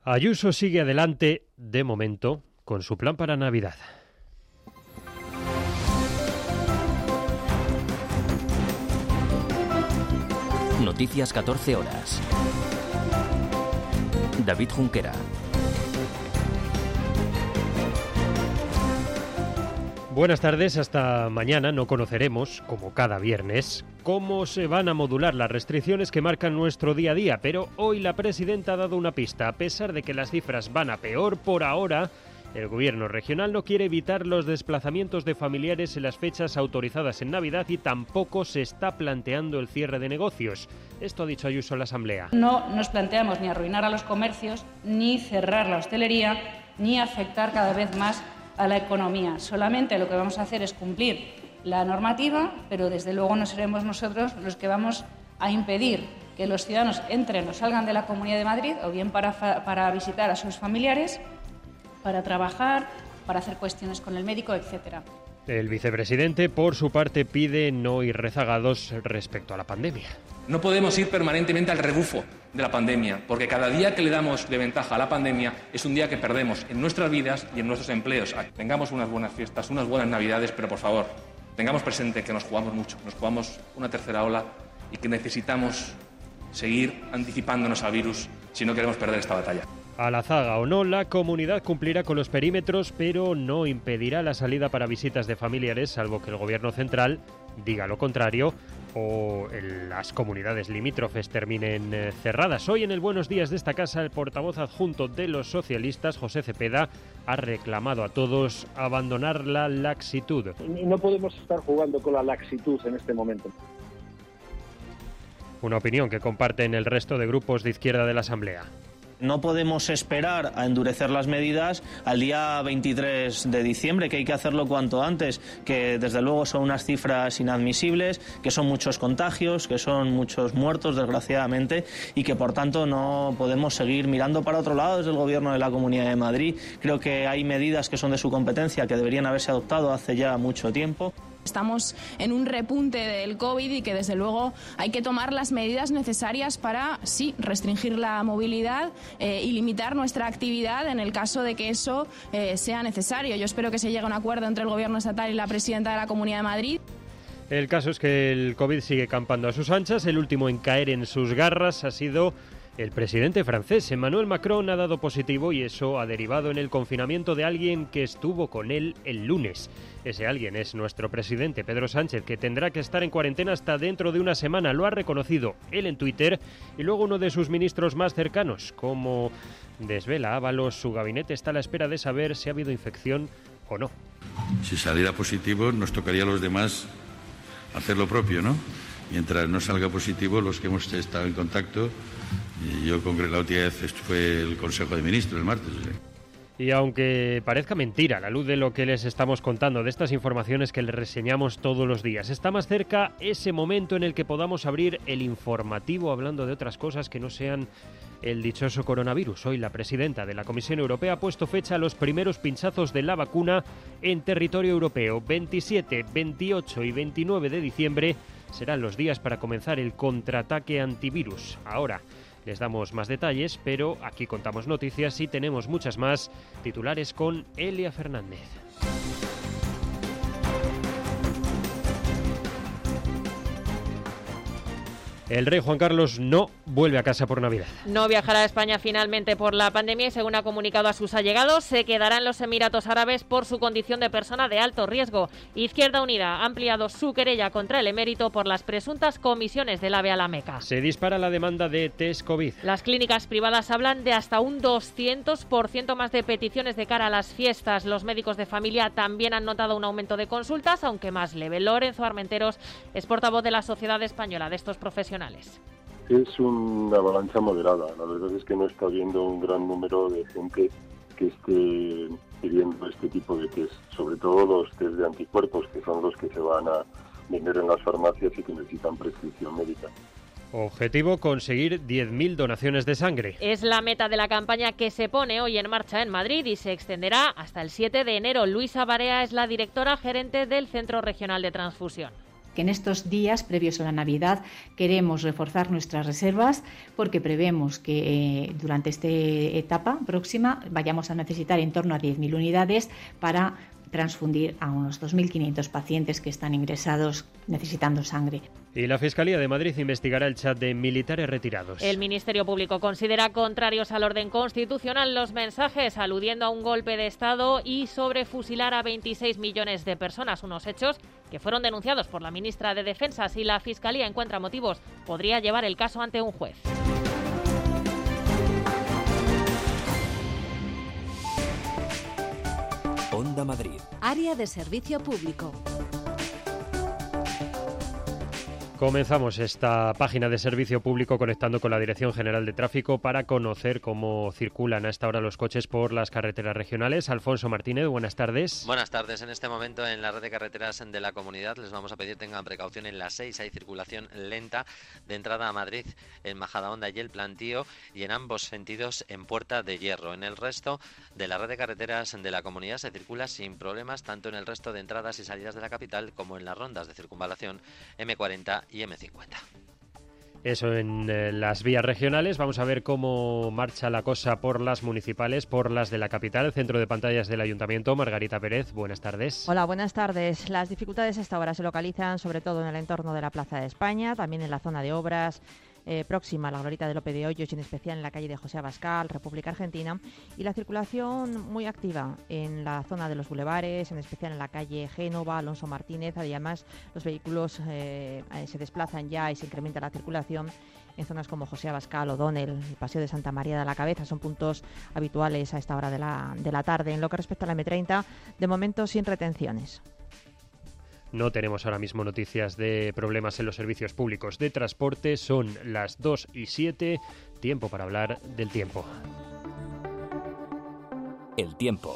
Ayuso sigue adelante, de momento, con su plan para Navidad. Noticias 14 horas. David Junquera. Buenas tardes, hasta mañana no conoceremos, como cada viernes, cómo se van a modular las restricciones que marcan nuestro día a día, pero hoy la presidenta ha dado una pista. A pesar de que las cifras van a peor, por ahora el gobierno regional no quiere evitar los desplazamientos de familiares en las fechas autorizadas en Navidad y tampoco se está planteando el cierre de negocios. Esto ha dicho Ayuso en la Asamblea. No nos planteamos ni arruinar a los comercios, ni cerrar la hostelería, ni afectar cada vez más a la economía. Solamente lo que vamos a hacer es cumplir la normativa, pero desde luego no seremos nosotros los que vamos a impedir que los ciudadanos entren o salgan de la Comunidad de Madrid, o bien para visitar a sus familiares, para trabajar, para hacer cuestiones con el médico, etcétera. El vicepresidente, por su parte, pide no ir rezagados respecto a la pandemia. No podemos ir permanentemente al rebufo de la pandemia, porque cada día que le damos de ventaja a la pandemia es un día que perdemos en nuestras vidas y en nuestros empleos. Tengamos unas buenas fiestas, unas buenas Navidades, pero por favor, tengamos presente que nos jugamos mucho, nos jugamos una tercera ola y que necesitamos seguir anticipándonos al virus si no queremos perder esta batalla. A la zaga o no, la comunidad cumplirá con los perímetros, pero no impedirá la salida para visitas de familiares, salvo que el gobierno central diga lo contrario o las comunidades limítrofes terminen cerradas. Hoy en el Buenos Días de esta casa, el portavoz adjunto de los socialistas, José Cepeda, ha reclamado a todos abandonar la laxitud. No podemos estar jugando con la laxitud en este momento. Una opinión que comparten el resto de grupos de izquierda de la Asamblea. No podemos esperar a endurecer las medidas al día 23 de diciembre, que hay que hacerlo cuanto antes, que desde luego son unas cifras inadmisibles, que son muchos contagios, que son muchos muertos, desgraciadamente, y que por tanto no podemos seguir mirando para otro lado desde el Gobierno de la Comunidad de Madrid. Creo que hay medidas que son de su competencia que deberían haberse adoptado hace ya mucho tiempo. Estamos en un repunte del COVID y que desde luego hay que tomar las medidas necesarias para, sí, restringir la movilidad y limitar nuestra actividad en el caso de que eso sea necesario. Yo espero que se llegue a un acuerdo entre el Gobierno estatal y la presidenta de la Comunidad de Madrid. El caso es que el COVID sigue campando a sus anchas. El último en caer en sus garras ha sido el presidente francés. Emmanuel Macron ha dado positivo y eso ha derivado en el confinamiento de alguien que estuvo con él el lunes. Ese alguien es nuestro presidente, Pedro Sánchez, que tendrá que estar en cuarentena hasta dentro de una semana. Lo ha reconocido él en Twitter y luego uno de sus ministros más cercanos. Como desvela Ábalos, su gabinete está a la espera de saber si ha habido infección o no. Si saliera positivo, nos tocaría a los demás hacer lo propio, ¿no? Mientras no salga positivo, los que hemos estado en contacto, y yo con la última vez fue el Consejo de Ministros el martes. Y aunque parezca mentira, a la luz de lo que les estamos contando, de estas informaciones que les reseñamos todos los días, está más cerca ese momento en el que podamos abrir el informativo hablando de otras cosas que no sean el dichoso coronavirus. Hoy la presidenta de la Comisión Europea ha puesto fecha a los primeros pinchazos de la vacuna en territorio europeo. 27, 28 y 29 de diciembre serán los días para comenzar el contraataque antivirus. Ahora les damos más detalles, pero aquí contamos noticias y tenemos muchas más. Titulares con Elia Fernández. El rey Juan Carlos no vuelve a casa por Navidad. No viajará a España finalmente por la pandemia y, según ha comunicado a sus allegados, se quedará en los Emiratos Árabes por su condición de persona de alto riesgo. Izquierda Unida ha ampliado su querella contra el emérito por las presuntas comisiones del AVE a la Meca. Se dispara la demanda de test COVID. Las clínicas privadas hablan de hasta un 200% más de peticiones de cara a las fiestas. Los médicos de familia también han notado un aumento de consultas, aunque más leve. Lorenzo Armenteros es portavoz de la Sociedad Española de estos profesionales. Es una avalancha moderada. La verdad es que no está habiendo un gran número de gente que esté pidiendo este tipo de test, sobre todo los test de anticuerpos, que son los que se van a vender en las farmacias y que necesitan prescripción médica. Objetivo: conseguir 10.000 donaciones de sangre. Es la meta de la campaña que se pone hoy en marcha en Madrid y se extenderá hasta el 7 de enero. Luisa Barea es la directora gerente del Centro Regional de Transfusión. que en estos días previos a la Navidad queremos reforzar nuestras reservas porque prevemos que durante esta etapa próxima vayamos a necesitar en torno a 10.000 unidades para transfundir a unos 2.500 pacientes que están ingresados necesitando sangre. Y la Fiscalía de Madrid investigará el chat de militares retirados. El Ministerio Público considera contrarios al orden constitucional los mensajes aludiendo a un golpe de Estado y sobre fusilar a 26 millones de personas, unos hechos que fueron denunciados por la ministra de Defensa. Si la Fiscalía encuentra motivos, podría llevar el caso ante un juez. Onda Madrid. Área de servicio público. Comenzamos esta página de servicio público conectando con la Dirección General de Tráfico para conocer cómo circulan a esta hora los coches por las carreteras regionales. Alfonso Martínez, buenas tardes. Buenas tardes. En este momento en la red de carreteras de la comunidad les vamos a pedir tengan precaución en la 6. Hay circulación lenta de entrada a Madrid en Majadahonda y El Plantío y en ambos sentidos en Puerta de Hierro. En el resto de la red de carreteras de la comunidad se circula sin problemas tanto en el resto de entradas y salidas de la capital como en las rondas de circunvalación M40 y M50. Eso en las vías regionales. Vamos a ver cómo marcha la cosa por las municipales, por las de la capital. Centro de pantallas del Ayuntamiento, Margarita Pérez, buenas tardes. Hola, buenas tardes. Las dificultades a esta hora se localizan sobre todo en el entorno de la Plaza de España, también en la zona de obras próxima a la Glorieta de Lope de Hoyos y en especial en la calle de José Abascal, República Argentina, y la circulación muy activa en la zona de los bulevares, en especial en la calle Génova, Alonso Martínez. Además, los vehículos se desplazan ya y se incrementa la circulación en zonas como José Abascal, O'Donnell, el Paseo de Santa María de la Cabeza. Son puntos habituales a esta hora de la tarde. En lo que respecta a la M30, de momento sin retenciones. No tenemos ahora mismo noticias de problemas en los servicios públicos de transporte. Son las 2:07. Tiempo para hablar del tiempo. El tiempo.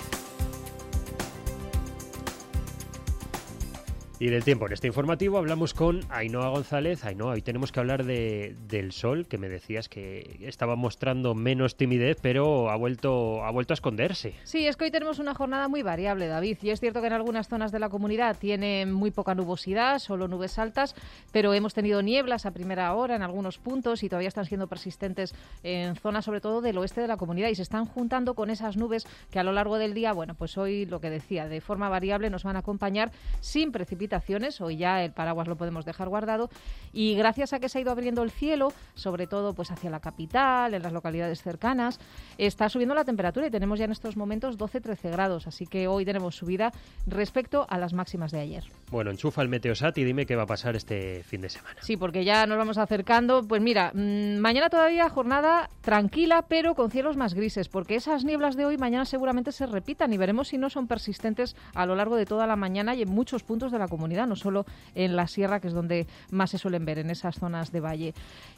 Y del tiempo en este informativo hablamos con Ainhoa González. Ainhoa, hoy tenemos que hablar del sol, que me decías que estaba mostrando menos timidez, pero ha vuelto a esconderse. Sí, es que hoy tenemos una jornada muy variable, David, y es cierto que en algunas zonas de la comunidad tiene muy poca nubosidad, solo nubes altas, pero hemos tenido nieblas a primera hora en algunos puntos y todavía están siendo persistentes en zonas sobre todo del oeste de la comunidad y se están juntando con esas nubes que a lo largo del día, bueno, pues hoy lo que decía, de forma variable nos van a acompañar sin precipitaciones. Hoy ya el paraguas lo podemos dejar guardado y gracias a que se ha ido abriendo el cielo, sobre todo pues hacia la capital, en las localidades cercanas, está subiendo la temperatura y tenemos ya en estos momentos 12-13 grados, así que hoy tenemos subida respecto a las máximas de ayer. Bueno, enchufa el Meteosat y dime qué va a pasar este fin de semana. Sí, porque ya nos vamos acercando. Pues mira, mañana todavía jornada tranquila, pero con cielos más grises, porque esas nieblas de hoy mañana seguramente se repitan y veremos si no son persistentes a lo largo de toda la mañana y en muchos puntos de la comunidad, no solo en la sierra, que es donde más se suelen ver, en esas zonas de valle.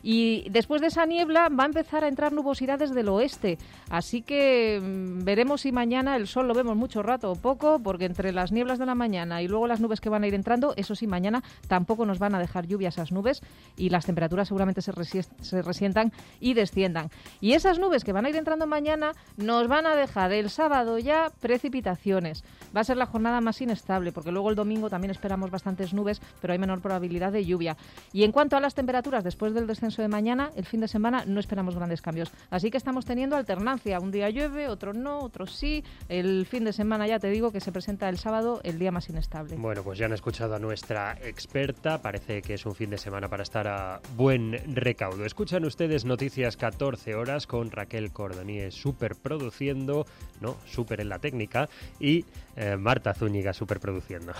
Y después de esa niebla va a empezar a entrar nubosidad desde el oeste, así que veremos si mañana el sol lo vemos mucho rato o poco, porque entre las nieblas de la mañana y luego las nubes que van a ir entrando, eso sí, mañana tampoco nos van a dejar lluvia esas nubes y las temperaturas seguramente se resientan y desciendan. Y esas nubes que van a ir entrando mañana nos van a dejar el sábado ya precipitaciones. Va a ser la jornada más inestable, porque luego el domingo también esperamos bastantes nubes, pero hay menor probabilidad de lluvia. Y en cuanto a las temperaturas, después del descenso de mañana, el fin de semana no esperamos grandes cambios. Así que estamos teniendo alternancia. Un día llueve, otro no, otro sí. El fin de semana ya te digo que se presenta el sábado, el día más inestable. Bueno, pues ya han escuchado a nuestra experta. Parece que es un fin de semana para estar a buen recaudo. Escuchan ustedes Noticias 14 horas con Raquel Cordonier superproduciendo, no, super en la técnica, y Marta Zúñiga superproduciendo.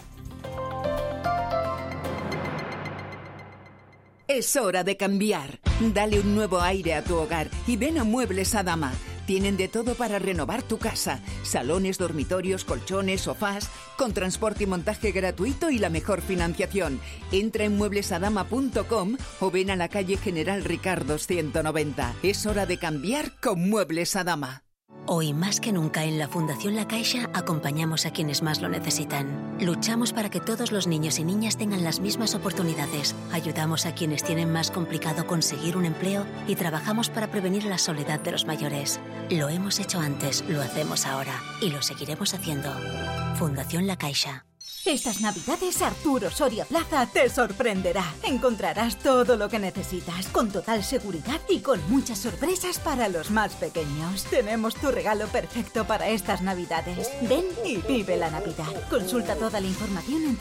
Es hora de cambiar. Dale un nuevo aire a tu hogar y ven a Muebles Adama. Tienen de todo para renovar tu casa. Salones, dormitorios, colchones, sofás, con transporte y montaje gratuito y la mejor financiación. Entra en mueblesadama.com o ven a la calle General Ricardo 190. Es hora de cambiar con Muebles Adama. Hoy más que nunca en la Fundación La Caixa acompañamos a quienes más lo necesitan. Luchamos para que todos los niños y niñas tengan las mismas oportunidades. Ayudamos a quienes tienen más complicado conseguir un empleo y trabajamos para prevenir la soledad de los mayores. Lo hemos hecho antes, lo hacemos ahora y lo seguiremos haciendo. Fundación La Caixa. Estas Navidades Arturo Soria Plaza te sorprenderá. Encontrarás todo lo que necesitas, con total seguridad y con muchas sorpresas para los más pequeños. Tenemos tu regalo perfecto para estas Navidades. Ven y vive la Navidad. Consulta toda la información en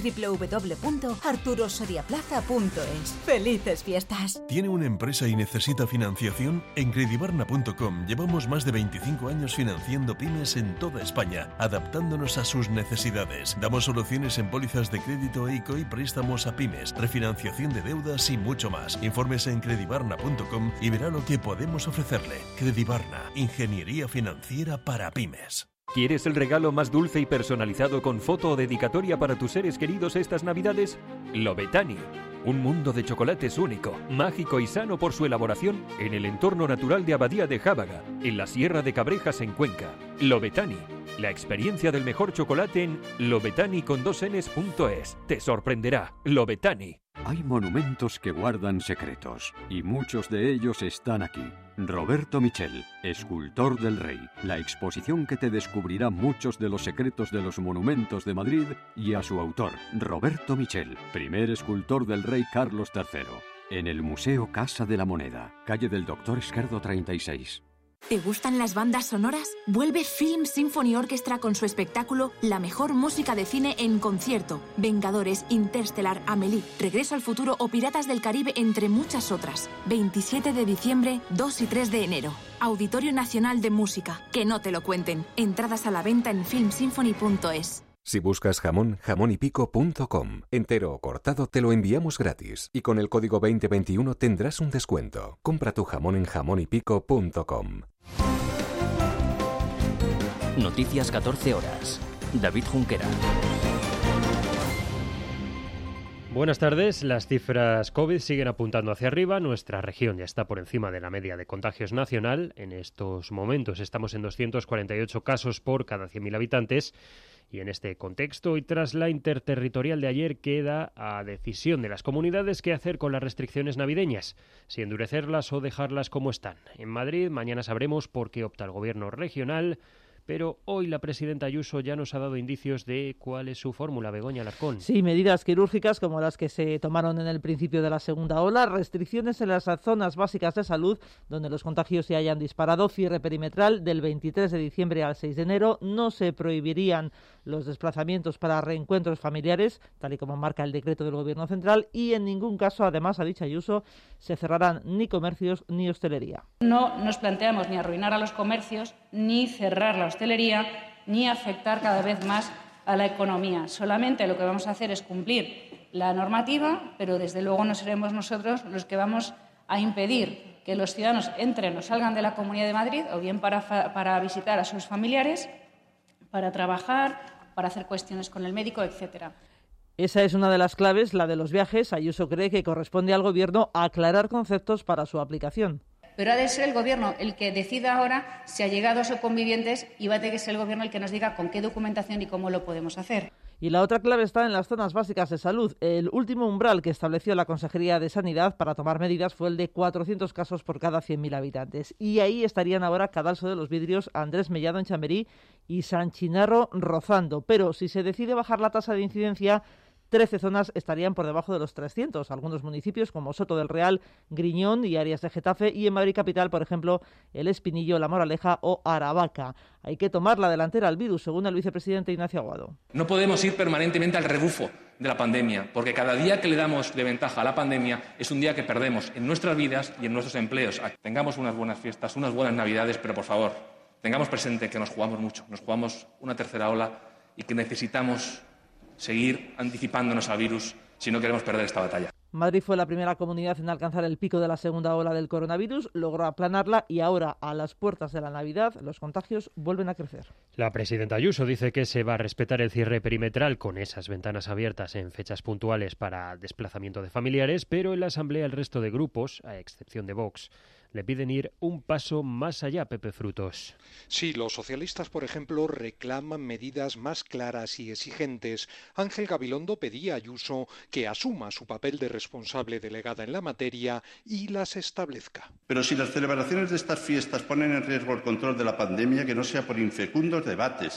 www.arturosoriaplaza.es. ¡Felices fiestas! ¿Tiene una empresa y necesita financiación? En Credibarna.com llevamos más de 25 años financiando pymes en toda España, adaptándonos a sus necesidades. Damos soluciones en pólizas de crédito ICO y préstamos a pymes, refinanciación de deudas y mucho más. Infórmese en Credibarna.com y verá lo que podemos ofrecerle. Credibarna, ingeniería financiera para pymes. ¿Quieres el regalo más dulce y personalizado con foto o dedicatoria para tus seres queridos estas Navidades? Lobetani. Un mundo de chocolates único, mágico y sano por su elaboración en el entorno natural de Abadía de Jábaga, en la Sierra de Cabrejas en Cuenca. Lobetani. La experiencia del mejor chocolate en lobetani.es. Te sorprenderá. Lobetani. Hay monumentos que guardan secretos, y muchos de ellos están aquí. Roberto Michel, escultor del Rey. La exposición que te descubrirá muchos de los secretos de los monumentos de Madrid y a su autor, Roberto Michel, primer escultor del Rey Carlos III. En el Museo Casa de la Moneda, calle del Doctor Esquerdo 36. ¿Te gustan las bandas sonoras? Vuelve Film Symphony Orchestra con su espectáculo La mejor música de cine en concierto. Vengadores, Interstellar, Amélie, Regreso al futuro o Piratas del Caribe, entre muchas otras. 27 de diciembre, 2 y 3 de enero. Auditorio Nacional de Música. Que no te lo cuenten. Entradas a la venta en filmsymphony.es. Si buscas jamón, jamonypico.com. Entero o cortado te lo enviamos gratis. Y con el código 2021 tendrás un descuento. Compra tu jamón en jamonypico.com. Noticias 14 horas. David Junquera. Buenas tardes. Las cifras COVID siguen apuntando hacia arriba. Nuestra región ya está por encima de la media de contagios nacional. En estos momentos estamos en 248 casos por cada 100.000 habitantes. Y en este contexto, y tras la interterritorial de ayer, queda a decisión de las comunidades qué hacer con las restricciones navideñas, si endurecerlas o dejarlas como están. En Madrid, mañana sabremos por qué opta el gobierno regional, pero hoy la presidenta Ayuso ya nos ha dado indicios de cuál es su fórmula. Begoña Alarcón. Sí, medidas quirúrgicas como las que se tomaron en el principio de la segunda ola, restricciones en las zonas básicas de salud donde los contagios se hayan disparado, cierre perimetral del 23 de diciembre al 6 de enero, no se prohibirían los desplazamientos para reencuentros familiares, tal y como marca el decreto del Gobierno central, y en ningún caso, además, ha dicho Ayuso, se cerrarán ni comercios ni hostelería. No nos planteamos ni arruinar a los comercios, ni cerrar la hostelería, ni afectar cada vez más a la economía. Solamente lo que vamos a hacer es cumplir la normativa, pero desde luego no seremos nosotros los que vamos a impedir que los ciudadanos entren o salgan de la Comunidad de Madrid, o bien para visitar a sus familiares, para trabajar, para hacer cuestiones con el médico, etcétera. Esa es una de las claves, la de los viajes. Ayuso cree que corresponde al Gobierno aclarar conceptos para su aplicación. Pero ha de ser el Gobierno el que decida ahora si allegados o convivientes, y va a tener que ser el Gobierno el que nos diga con qué documentación y cómo lo podemos hacer. Y la otra clave está en las zonas básicas de salud. El último umbral que estableció la Consejería de Sanidad para tomar medidas fue el de 400 casos por cada 100.000 habitantes. Y ahí estarían ahora Cadalso de los Vidrios, Andrés Mellado en Chamberí y San Chinarro rozando. Pero si se decide bajar la tasa de incidencia, 13 zonas estarían por debajo de los 300. Algunos municipios como Soto del Real, Griñón y áreas de Getafe, y en Madrid capital, por ejemplo, El Espinillo, La Moraleja o Aravaca. Hay que tomar la delantera al virus, según el vicepresidente Ignacio Aguado. No podemos ir permanentemente al rebufo de la pandemia, porque cada día que le damos de ventaja a la pandemia es un día que perdemos en nuestras vidas y en nuestros empleos. Tengamos unas buenas fiestas, unas buenas Navidades, pero por favor, tengamos presente que nos jugamos mucho, nos jugamos una tercera ola y que necesitamos seguir anticipándonos al virus si no queremos perder esta batalla. Madrid fue la primera comunidad en alcanzar el pico de la segunda ola del coronavirus, logró aplanarla y ahora, a las puertas de la Navidad, los contagios vuelven a crecer. La presidenta Ayuso dice que se va a respetar el cierre perimetral con esas ventanas abiertas en fechas puntuales para desplazamiento de familiares, pero en la Asamblea el resto de grupos, a excepción de Vox, le piden ir un paso más allá, Pepe Frutos. Sí, los socialistas, por ejemplo, reclaman medidas más claras y exigentes. Ángel Gabilondo pedía a Ayuso que asuma su papel de responsable delegada en la materia y las establezca. Pero si las celebraciones de estas fiestas ponen en riesgo el control de la pandemia, que no sea por infecundos debates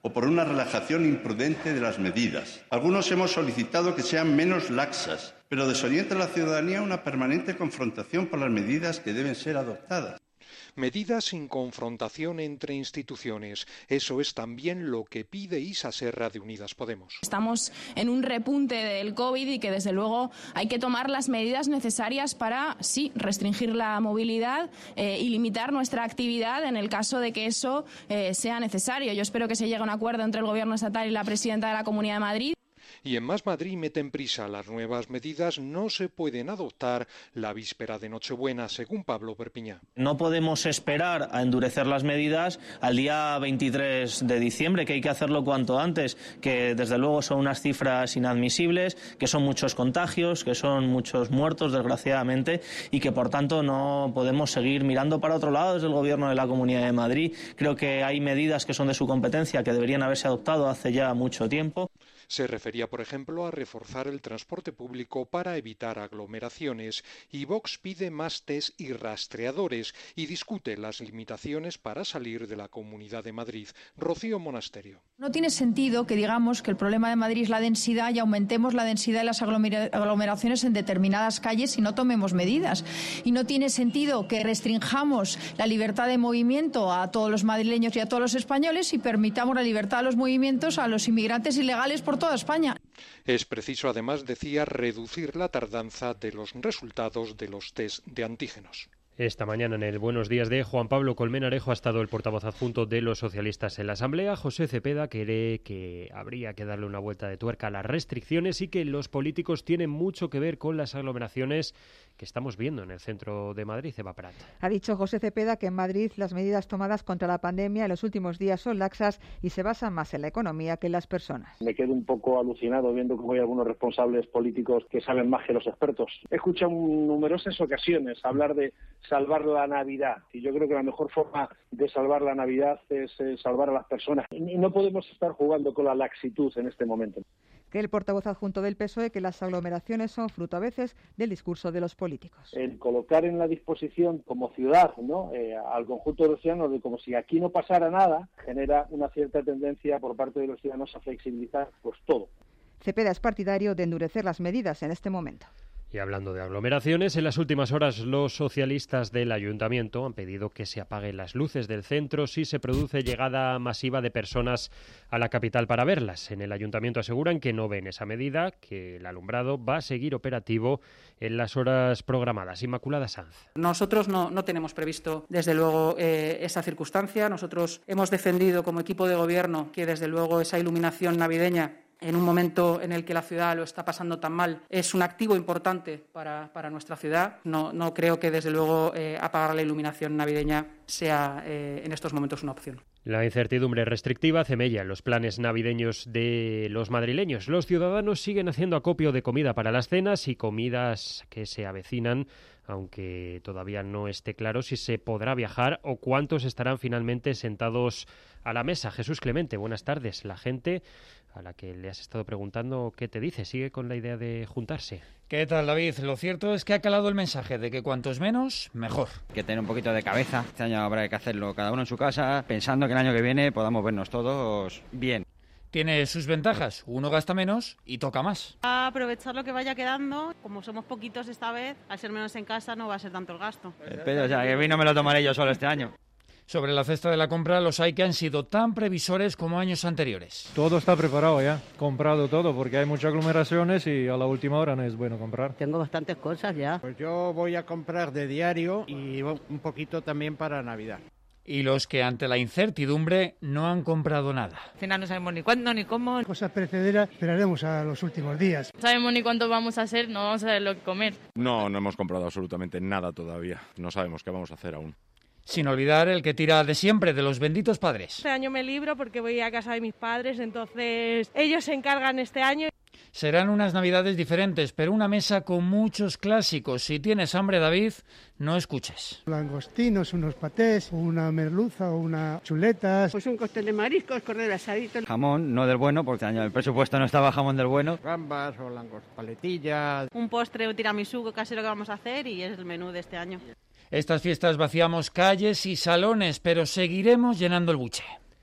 o por una relajación imprudente de las medidas. Algunos hemos solicitado que sean menos laxas, pero desorienta a la ciudadanía una permanente confrontación por las medidas que deben ser adoptadas. Medidas sin confrontación entre instituciones. Eso es también lo que pide Isa Serra de Unidas Podemos. Estamos en un repunte del COVID y que desde luego hay que tomar las medidas necesarias para, sí, restringir la movilidad y limitar nuestra actividad en el caso de que eso sea necesario. Yo espero que se llegue a un acuerdo entre el Gobierno estatal y la presidenta de la Comunidad de Madrid. Y en Más Madrid meten prisa. Las nuevas medidas no se pueden adoptar la víspera de Nochebuena, según Pablo Perpiñá. No podemos esperar a endurecer las medidas al día 23 de diciembre, que hay que hacerlo cuanto antes, que desde luego son unas cifras inadmisibles, que son muchos contagios, que son muchos muertos, desgraciadamente, y que por tanto no podemos seguir mirando para otro lado desde el Gobierno de la Comunidad de Madrid. Creo que hay medidas que son de su competencia que deberían haberse adoptado hace ya mucho tiempo. Se refería, por ejemplo, a reforzar el transporte público para evitar aglomeraciones, y Vox pide más test y rastreadores y discute las limitaciones para salir de la Comunidad de Madrid. Rocío Monasterio. No tiene sentido que digamos que el problema de Madrid es la densidad y aumentemos la densidad de las aglomeraciones en determinadas calles y no tomemos medidas. Y no tiene sentido que restringamos la libertad de movimiento a todos los madrileños y a todos los españoles y permitamos la libertad de los movimientos a los inmigrantes ilegales por toda España. Es preciso, además, decía, reducir la tardanza de los resultados de los test de antígenos. Esta mañana en el Buenos Días de Juan Pablo Colmenarejo ha estado el portavoz adjunto de los socialistas en la Asamblea. José Cepeda cree que habría que darle una vuelta de tuerca a las restricciones y que los políticos tienen mucho que ver con las aglomeraciones que estamos viendo en el centro de Madrid. Eva Prat. Ha dicho José Cepeda que en Madrid las medidas tomadas contra la pandemia en los últimos días son laxas y se basan más en la economía que en las personas. Me quedo un poco alucinado viendo cómo hay algunos responsables políticos que saben más que los expertos. He escuchado en numerosas ocasiones hablar de salvar la Navidad, y yo creo que la mejor forma de salvar la Navidad es salvar a las personas. Y no podemos estar jugando con la laxitud en este momento. Que el portavoz adjunto del PSOE que las aglomeraciones son fruto a veces del discurso de los políticos. El colocar en la disposición como ciudad, ¿no?, al conjunto de los ciudadanos de como si aquí no pasara nada, genera una cierta tendencia por parte de los ciudadanos a flexibilizar pues todo. Cepeda es partidario de endurecer las medidas en este momento. Y hablando de aglomeraciones, en las últimas horas los socialistas del ayuntamiento han pedido que se apaguen las luces del centro si se produce llegada masiva de personas a la capital para verlas. En el ayuntamiento aseguran que no ven esa medida, que el alumbrado va a seguir operativo en las horas programadas. Inmaculada Sanz. Nosotros no tenemos previsto, desde luego, esa circunstancia. Nosotros hemos defendido como equipo de gobierno que, desde luego, esa iluminación navideña, en un momento en el que la ciudad lo está pasando tan mal, es un activo importante para nuestra ciudad. No creo que, desde luego, apagar la iluminación navideña sea en estos momentos una opción. La incertidumbre restrictiva hace mella en los planes navideños de los madrileños. Los ciudadanos siguen haciendo acopio de comida para las cenas y comidas que se avecinan, aunque todavía no esté claro si se podrá viajar o cuántos estarán finalmente sentados a la mesa. Jesús Clemente, buenas tardes. La gente a la que le has estado preguntando, ¿qué te dice? ¿Sigue con la idea de juntarse? ¿Qué tal, David? Lo cierto es que ha calado el mensaje de que cuantos menos, mejor. Hay que tener un poquito de cabeza. Este año habrá que hacerlo cada uno en su casa, pensando que el año que viene podamos vernos todos bien. Tiene sus ventajas. Uno gasta menos y toca más. A aprovechar lo que vaya quedando. Como somos poquitos esta vez, al ser menos en casa no va a ser tanto el gasto. Pero o sea, que vino me lo tomaré yo solo este año. Sobre la cesta de la compra, los hay que han sido tan previsores como años anteriores. Todo está preparado ya, comprado todo, porque hay muchas aglomeraciones y a la última hora no es bueno comprar. Tengo bastantes cosas ya. Pues yo voy a comprar de diario y un poquito también para Navidad. Y los que ante la incertidumbre no han comprado nada. Al final no sabemos ni cuándo ni cómo. Cosas perecederas esperaremos a los últimos días. No sabemos ni cuánto vamos a hacer, no vamos a saber lo que comer. No hemos comprado absolutamente nada todavía. No sabemos qué vamos a hacer aún. Sin olvidar el que tira de siempre, de los benditos padres. Este año me libro porque voy a casa de mis padres, entonces ellos se encargan este año. Serán unas navidades diferentes, pero una mesa con muchos clásicos. Si tienes hambre, David, no escuches. Langostinos, unos patés, una merluza o unas chuletas. Pues un cóctel de mariscos, cordero asadito. Jamón, no del bueno, porque el presupuesto no estaba jamón del bueno. Gambas o paletillas. Un postre o tiramisú casero que vamos a hacer y es el menú de este año. Estas fiestas vaciamos calles y salones, pero seguiremos llenando el buche.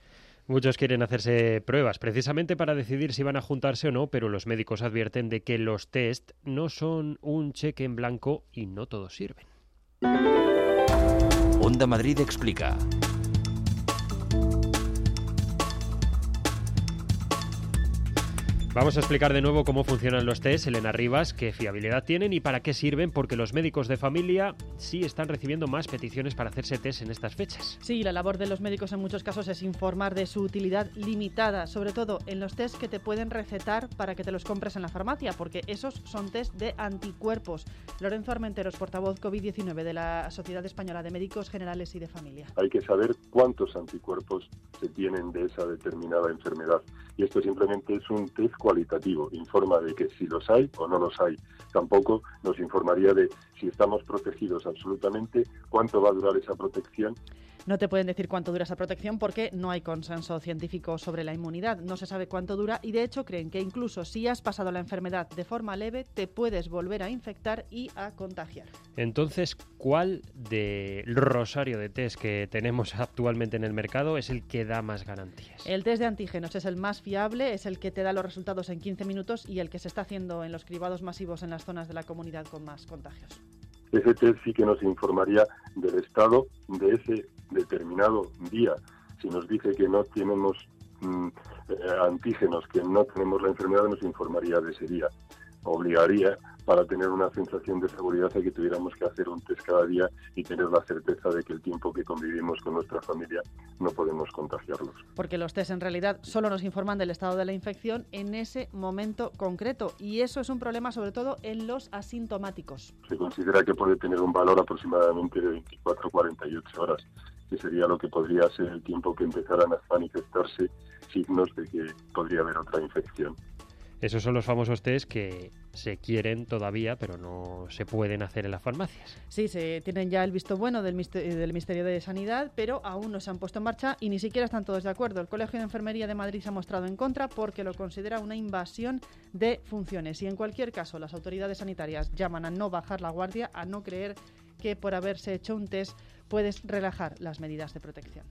Muchos quieren hacerse pruebas precisamente para decidir si van a juntarse o no, pero los médicos advierten de que los test no son un cheque en blanco y no todos sirven. Onda Madrid explica. Vamos a explicar de nuevo cómo funcionan los test, Elena Rivas, qué fiabilidad tienen y para qué sirven, porque los médicos de familia sí están recibiendo más peticiones para hacerse test en estas fechas. Sí, la labor de los médicos en muchos casos es informar de su utilidad limitada, sobre todo en los test que te pueden recetar para que te los compres en la farmacia, porque esos son test de anticuerpos. Lorenzo Armenteros, portavoz COVID-19 de la Sociedad Española de Médicos Generales y de Familia. Hay que saber cuántos anticuerpos se tienen de esa determinada enfermedad. Y esto simplemente es un test cualitativo, informa de que si los hay o no los hay. Tampoco nos informaría de si estamos protegidos absolutamente, cuánto va a durar esa protección. No te pueden decir cuánto dura esa protección porque no hay consenso científico sobre la inmunidad. No se sabe cuánto dura y de hecho creen que incluso si has pasado la enfermedad de forma leve, te puedes volver a infectar y a contagiar. Entonces, ¿cuál del rosario de test que tenemos actualmente en el mercado es el que da más garantías? El test de antígenos es el más fiable, es el que te da los resultados en 15 minutos y el que se está haciendo en los cribados masivos en las zonas de la comunidad con más contagios. Ese test sí que nos informaría del estado de ese determinado día. Si nos dice que no tenemos antígenos, que no tenemos la enfermedad, nos informaría de ese día. Obligaría, para tener una sensación de seguridad, a que tuviéramos que hacer un test cada día y tener la certeza de que el tiempo que convivimos con nuestra familia no podemos contagiarlos. Porque los test en realidad solo nos informan del estado de la infección en ese momento concreto y eso es un problema sobre todo en los asintomáticos. Se considera que puede tener un valor aproximadamente de 24 a 48 horas, que sería lo que podría ser el tiempo que empezaran a manifestarse signos de que podría haber otra infección. Esos son los famosos test que se quieren todavía, pero no se pueden hacer en las farmacias. Sí, se tienen ya el visto bueno del Ministerio de Sanidad, pero aún no se han puesto en marcha y ni siquiera están todos de acuerdo. El Colegio de Enfermería de Madrid se ha mostrado en contra porque lo considera una invasión de funciones. Y en cualquier caso, las autoridades sanitarias llaman a no bajar la guardia, a no creer que por haberse hecho un test puedes relajar las medidas de protección.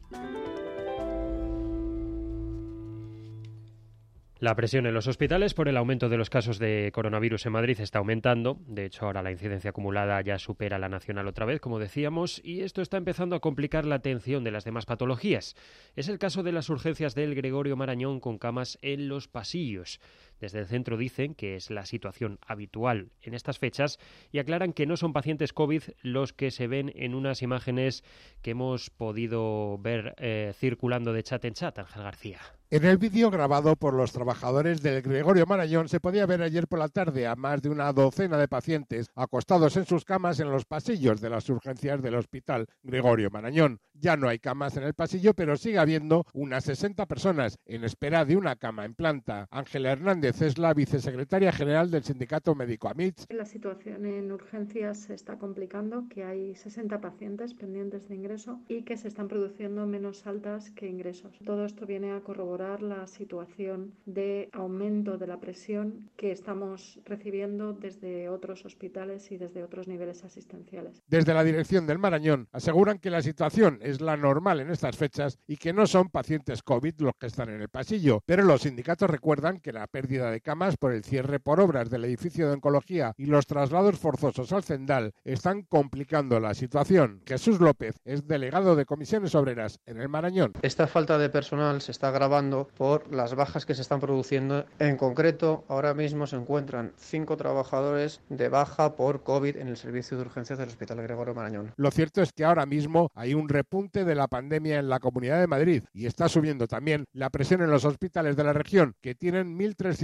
La presión en los hospitales por el aumento de los casos de coronavirus en Madrid está aumentando. De hecho, ahora la incidencia acumulada ya supera la nacional otra vez, como decíamos, y esto está empezando a complicar la atención de las demás patologías. Es el caso de las urgencias del Gregorio Marañón con camas en los pasillos. Desde el centro dicen que es la situación habitual en estas fechas y aclaran que no son pacientes COVID los que se ven en unas imágenes que hemos podido ver circulando de chat en chat. Ángel García. En el vídeo grabado por los trabajadores del Gregorio Marañón se podía ver ayer por la tarde a más de una docena de pacientes acostados en sus camas en los pasillos de las urgencias del Hospital Gregorio Marañón. Ya no hay camas en el pasillo, pero sigue habiendo unas 60 personas en espera de una cama en planta. Ángela Hernández es la vicesecretaria general del sindicato médico AMITS. La situación en urgencias se está complicando, que hay 60 pacientes pendientes de ingreso y que se están produciendo menos altas que ingresos. Todo esto viene a corroborar la situación de aumento de la presión que estamos recibiendo desde otros hospitales y desde otros niveles asistenciales. Desde la dirección del Marañón aseguran que la situación es la normal en estas fechas y que no son pacientes COVID los que están en el pasillo, pero los sindicatos recuerdan que la pérdida de camas por el cierre por obras del edificio de oncología y los traslados forzosos al Cendal están complicando la situación. Jesús López es delegado de Comisiones Obreras en el Marañón. Esta falta de personal se está agravando por las bajas que se están produciendo. En concreto, ahora mismo se encuentran 5 trabajadores de baja por COVID en el servicio de urgencias del Hospital Gregorio Marañón. Lo cierto es que ahora mismo hay un repunte de la pandemia en la Comunidad de Madrid y está subiendo también la presión en los hospitales de la región, que tienen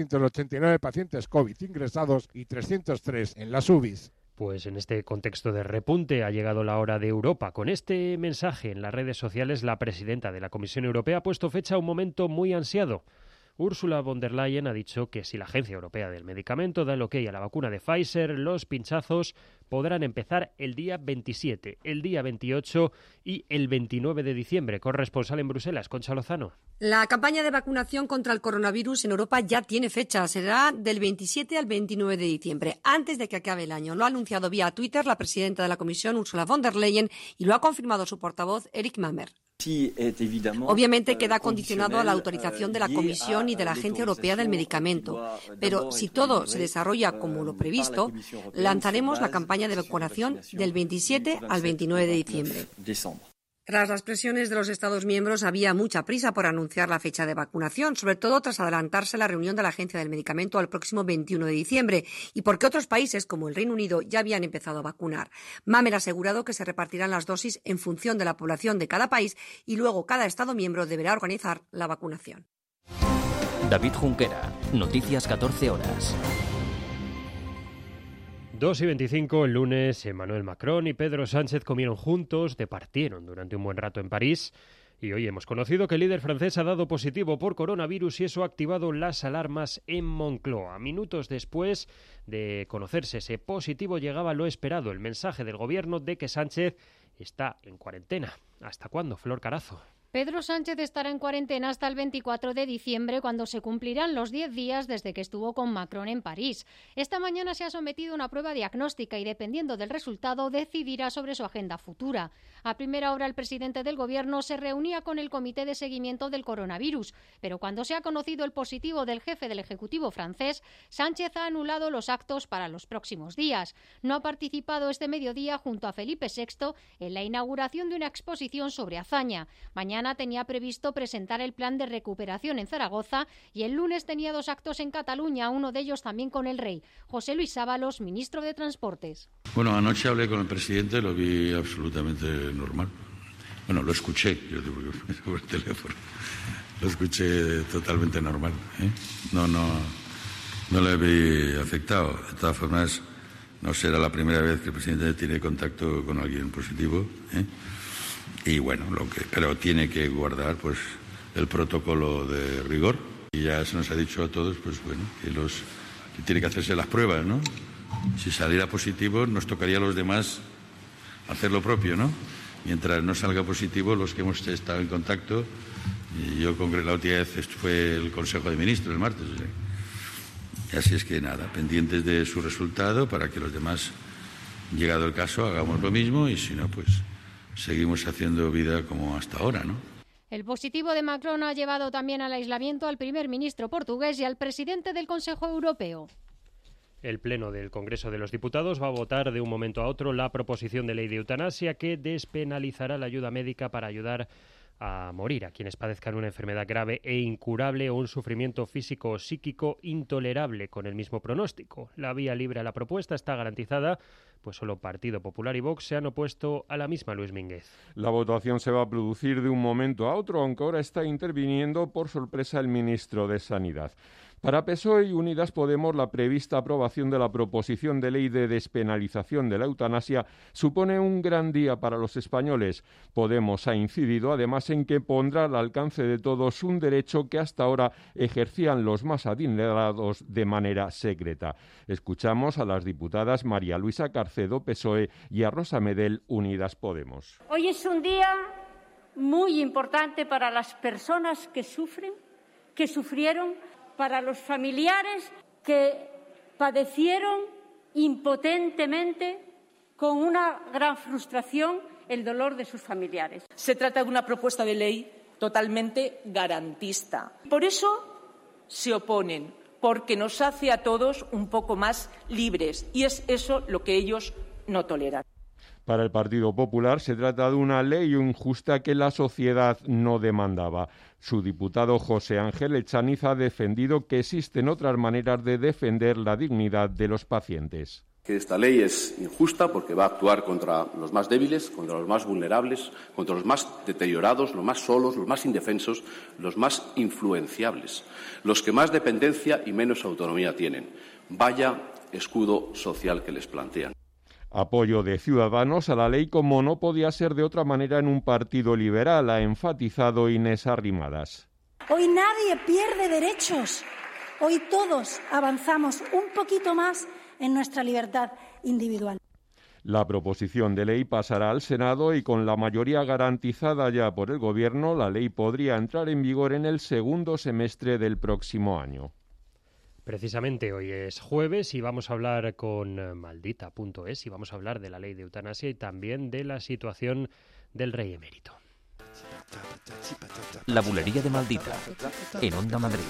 1.389 pacientes COVID ingresados y 303 en las UBIs. Pues en este contexto de repunte ha llegado la hora de Europa. Con este mensaje en las redes sociales, la presidenta de la Comisión Europea ha puesto fecha a un momento muy ansiado. Ursula von der Leyen ha dicho que si la Agencia Europea del Medicamento da el ok a la vacuna de Pfizer, los pinchazos podrán empezar el día 27, el día 28 y el 29 de diciembre. Corresponsal en Bruselas, Concha Lozano. La campaña de vacunación contra el coronavirus en Europa ya tiene fecha. Será del 27 al 29 de diciembre, antes de que acabe el año. Lo ha anunciado vía Twitter la presidenta de la Comisión, Ursula von der Leyen, y lo ha confirmado su portavoz, Eric Mamer. Obviamente queda condicionado a la autorización de la Comisión y de la Agencia Europea del Medicamento, pero si todo se desarrolla como lo previsto, lanzaremos la campaña de vacunación del 27 al 29 de diciembre. Tras las presiones de los Estados miembros, había mucha prisa por anunciar la fecha de vacunación, sobre todo tras adelantarse la reunión de la Agencia del Medicamento al próximo 21 de diciembre, y porque otros países, como el Reino Unido, ya habían empezado a vacunar. Mamer ha asegurado que se repartirán las dosis en función de la población de cada país y luego cada Estado miembro deberá organizar la vacunación. David Junquera, Noticias 14 horas. 2:25, el lunes, Emmanuel Macron y Pedro Sánchez comieron juntos, departieron durante un buen rato en París y hoy hemos conocido que el líder francés ha dado positivo por coronavirus y eso ha activado las alarmas en Moncloa. Minutos después de conocerse ese positivo llegaba lo esperado, el mensaje del gobierno de que Sánchez está en cuarentena. ¿Hasta cuándo, Flor Carazo? Pedro Sánchez estará en cuarentena hasta el 24 de diciembre, cuando se cumplirán los 10 días desde que estuvo con Macron en París. Esta mañana se ha sometido a una prueba diagnóstica y, dependiendo del resultado, decidirá sobre su agenda futura. A primera hora, el presidente del Gobierno se reunía con el Comité de Seguimiento del Coronavirus, pero cuando se ha conocido el positivo del jefe del Ejecutivo francés, Sánchez ha anulado los actos para los próximos días. No ha participado este mediodía junto a Felipe VI en la inauguración de una exposición sobre Azaña. Mañana tenía previsto presentar el plan de recuperación en Zaragoza y el lunes tenía 2 actos en Cataluña, uno de ellos también con el rey. José Luis Ábalos, ministro de Transportes. Bueno, anoche hablé con el presidente, lo vi absolutamente normal. Bueno, lo escuché, yo digo por el teléfono. Lo escuché totalmente normal, ¿eh? No le vi afectado. De todas formas, no será la primera vez que el presidente tiene contacto con alguien positivo, ¿eh? Y bueno, pero tiene que guardar pues el protocolo de rigor. Y ya se nos ha dicho a todos, pues bueno, que tiene que hacerse las pruebas, ¿no? Si saliera positivo, nos tocaría a los demás hacer lo propio, ¿no? Mientras no salga positivo, los que hemos estado en contacto, y yo con la última vez fue el Consejo de Ministros el martes, ¿sí? Y así es que nada, pendientes de su resultado para que los demás, llegado el caso, hagamos lo mismo y si no, pues seguimos haciendo vida como hasta ahora, ¿no? El positivo de Macron ha llevado también al aislamiento al primer ministro portugués y al presidente del Consejo Europeo. El Pleno del Congreso de los Diputados va a votar de un momento a otro la proposición de ley de eutanasia que despenalizará la ayuda médica para ayudar a morir a quienes padezcan una enfermedad grave e incurable o un sufrimiento físico o psíquico intolerable con el mismo pronóstico. La vía libre a la propuesta está garantizada, pues solo Partido Popular y Vox se han opuesto a la misma. Luis Mínguez. La votación se va a producir de un momento a otro, aunque ahora está interviniendo por sorpresa el ministro de Sanidad. Para PSOE y Unidas Podemos, la prevista aprobación de la proposición de ley de despenalización de la eutanasia supone un gran día para los españoles. Podemos ha incidido además en que pondrá al alcance de todos un derecho que hasta ahora ejercían los más adinerados de manera secreta. Escuchamos a las diputadas María Luisa Carcedo, PSOE, y a Rosa Medel, Unidas Podemos. Hoy es un día muy importante para las personas que sufren, que sufrieron, para los familiares que padecieron impotentemente con una gran frustración el dolor de sus familiares. Se trata de una propuesta de ley totalmente garantista. Por eso se oponen, porque nos hace a todos un poco más libres y es eso lo que ellos no toleran. Para el Partido Popular se trata de una ley injusta que la sociedad no demandaba. Su diputado José Ángel Echaniz ha defendido que existen otras maneras de defender la dignidad de los pacientes. Que esta ley es injusta porque va a actuar contra los más débiles, contra los más vulnerables, contra los más deteriorados, los más solos, los más indefensos, los más influenciables, los que más dependencia y menos autonomía tienen. Vaya escudo social que les plantean. Apoyo de Ciudadanos a la ley, como no podía ser de otra manera en un partido liberal, ha enfatizado Inés Arrimadas. Hoy nadie pierde derechos. Hoy todos avanzamos un poquito más en nuestra libertad individual. La proposición de ley pasará al Senado y con la mayoría garantizada ya por el Gobierno, la ley podría entrar en vigor en el segundo semestre del próximo año. Precisamente hoy es jueves y vamos a hablar con Maldita.es y vamos a hablar de la ley de eutanasia y también de la situación del rey emérito. La bulería de Maldita, en Onda Madrid.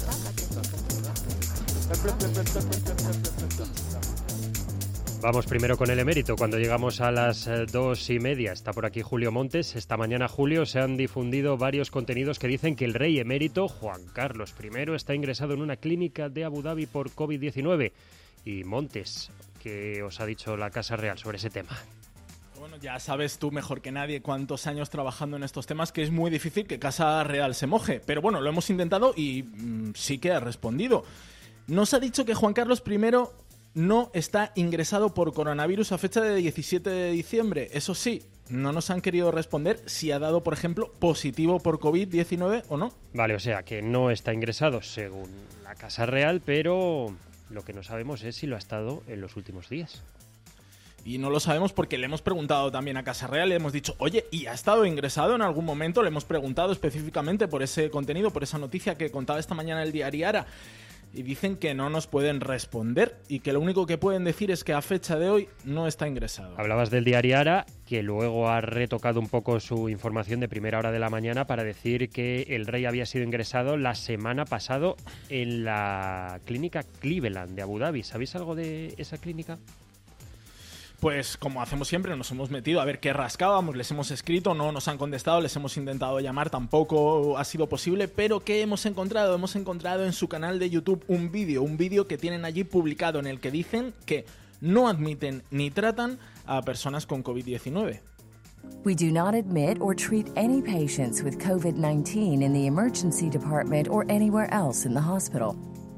Vamos primero con el emérito. Cuando llegamos a las 2:30, está por aquí Julio Montes. Esta mañana, Julio, se han difundido varios contenidos que dicen que el rey emérito, Juan Carlos I, está ingresado en una clínica de Abu Dhabi por COVID-19. Y Montes, ¿qué os ha dicho la Casa Real sobre ese tema? Bueno, ya sabes tú mejor que nadie cuántos años trabajando en estos temas que es muy difícil que Casa Real se moje. Pero bueno, lo hemos intentado y sí que ha respondido. Nos ha dicho que Juan Carlos I no está ingresado por coronavirus a fecha de 17 de diciembre. Eso sí, no nos han querido responder si ha dado, por ejemplo, positivo por COVID-19 o no. Vale, o sea que no está ingresado según la Casa Real, pero lo que no sabemos es si lo ha estado en los últimos días. Y no lo sabemos porque le hemos preguntado también a Casa Real, le hemos dicho, oye, ¿y ha estado ingresado en algún momento? Le hemos preguntado específicamente por ese contenido, por esa noticia que contaba esta mañana el Diario Ara. Y dicen que no nos pueden responder y que lo único que pueden decir es que a fecha de hoy no está ingresado. Hablabas del Diario Ara, que luego ha retocado un poco su información de primera hora de la mañana para decir que el rey había sido ingresado la semana pasada en la clínica Cleveland de Abu Dhabi. ¿Sabéis algo de esa clínica? Pues como hacemos siempre, nos hemos metido a ver qué rascábamos, les hemos escrito, no nos han contestado, les hemos intentado llamar, tampoco ha sido posible, pero ¿qué hemos encontrado? Hemos encontrado en su canal de YouTube un vídeo que tienen allí publicado en el que dicen que no admiten ni tratan a personas con COVID-19. We do not admit or treat any patients with COVID-19 in the emergency department or anywhere else in the hospital.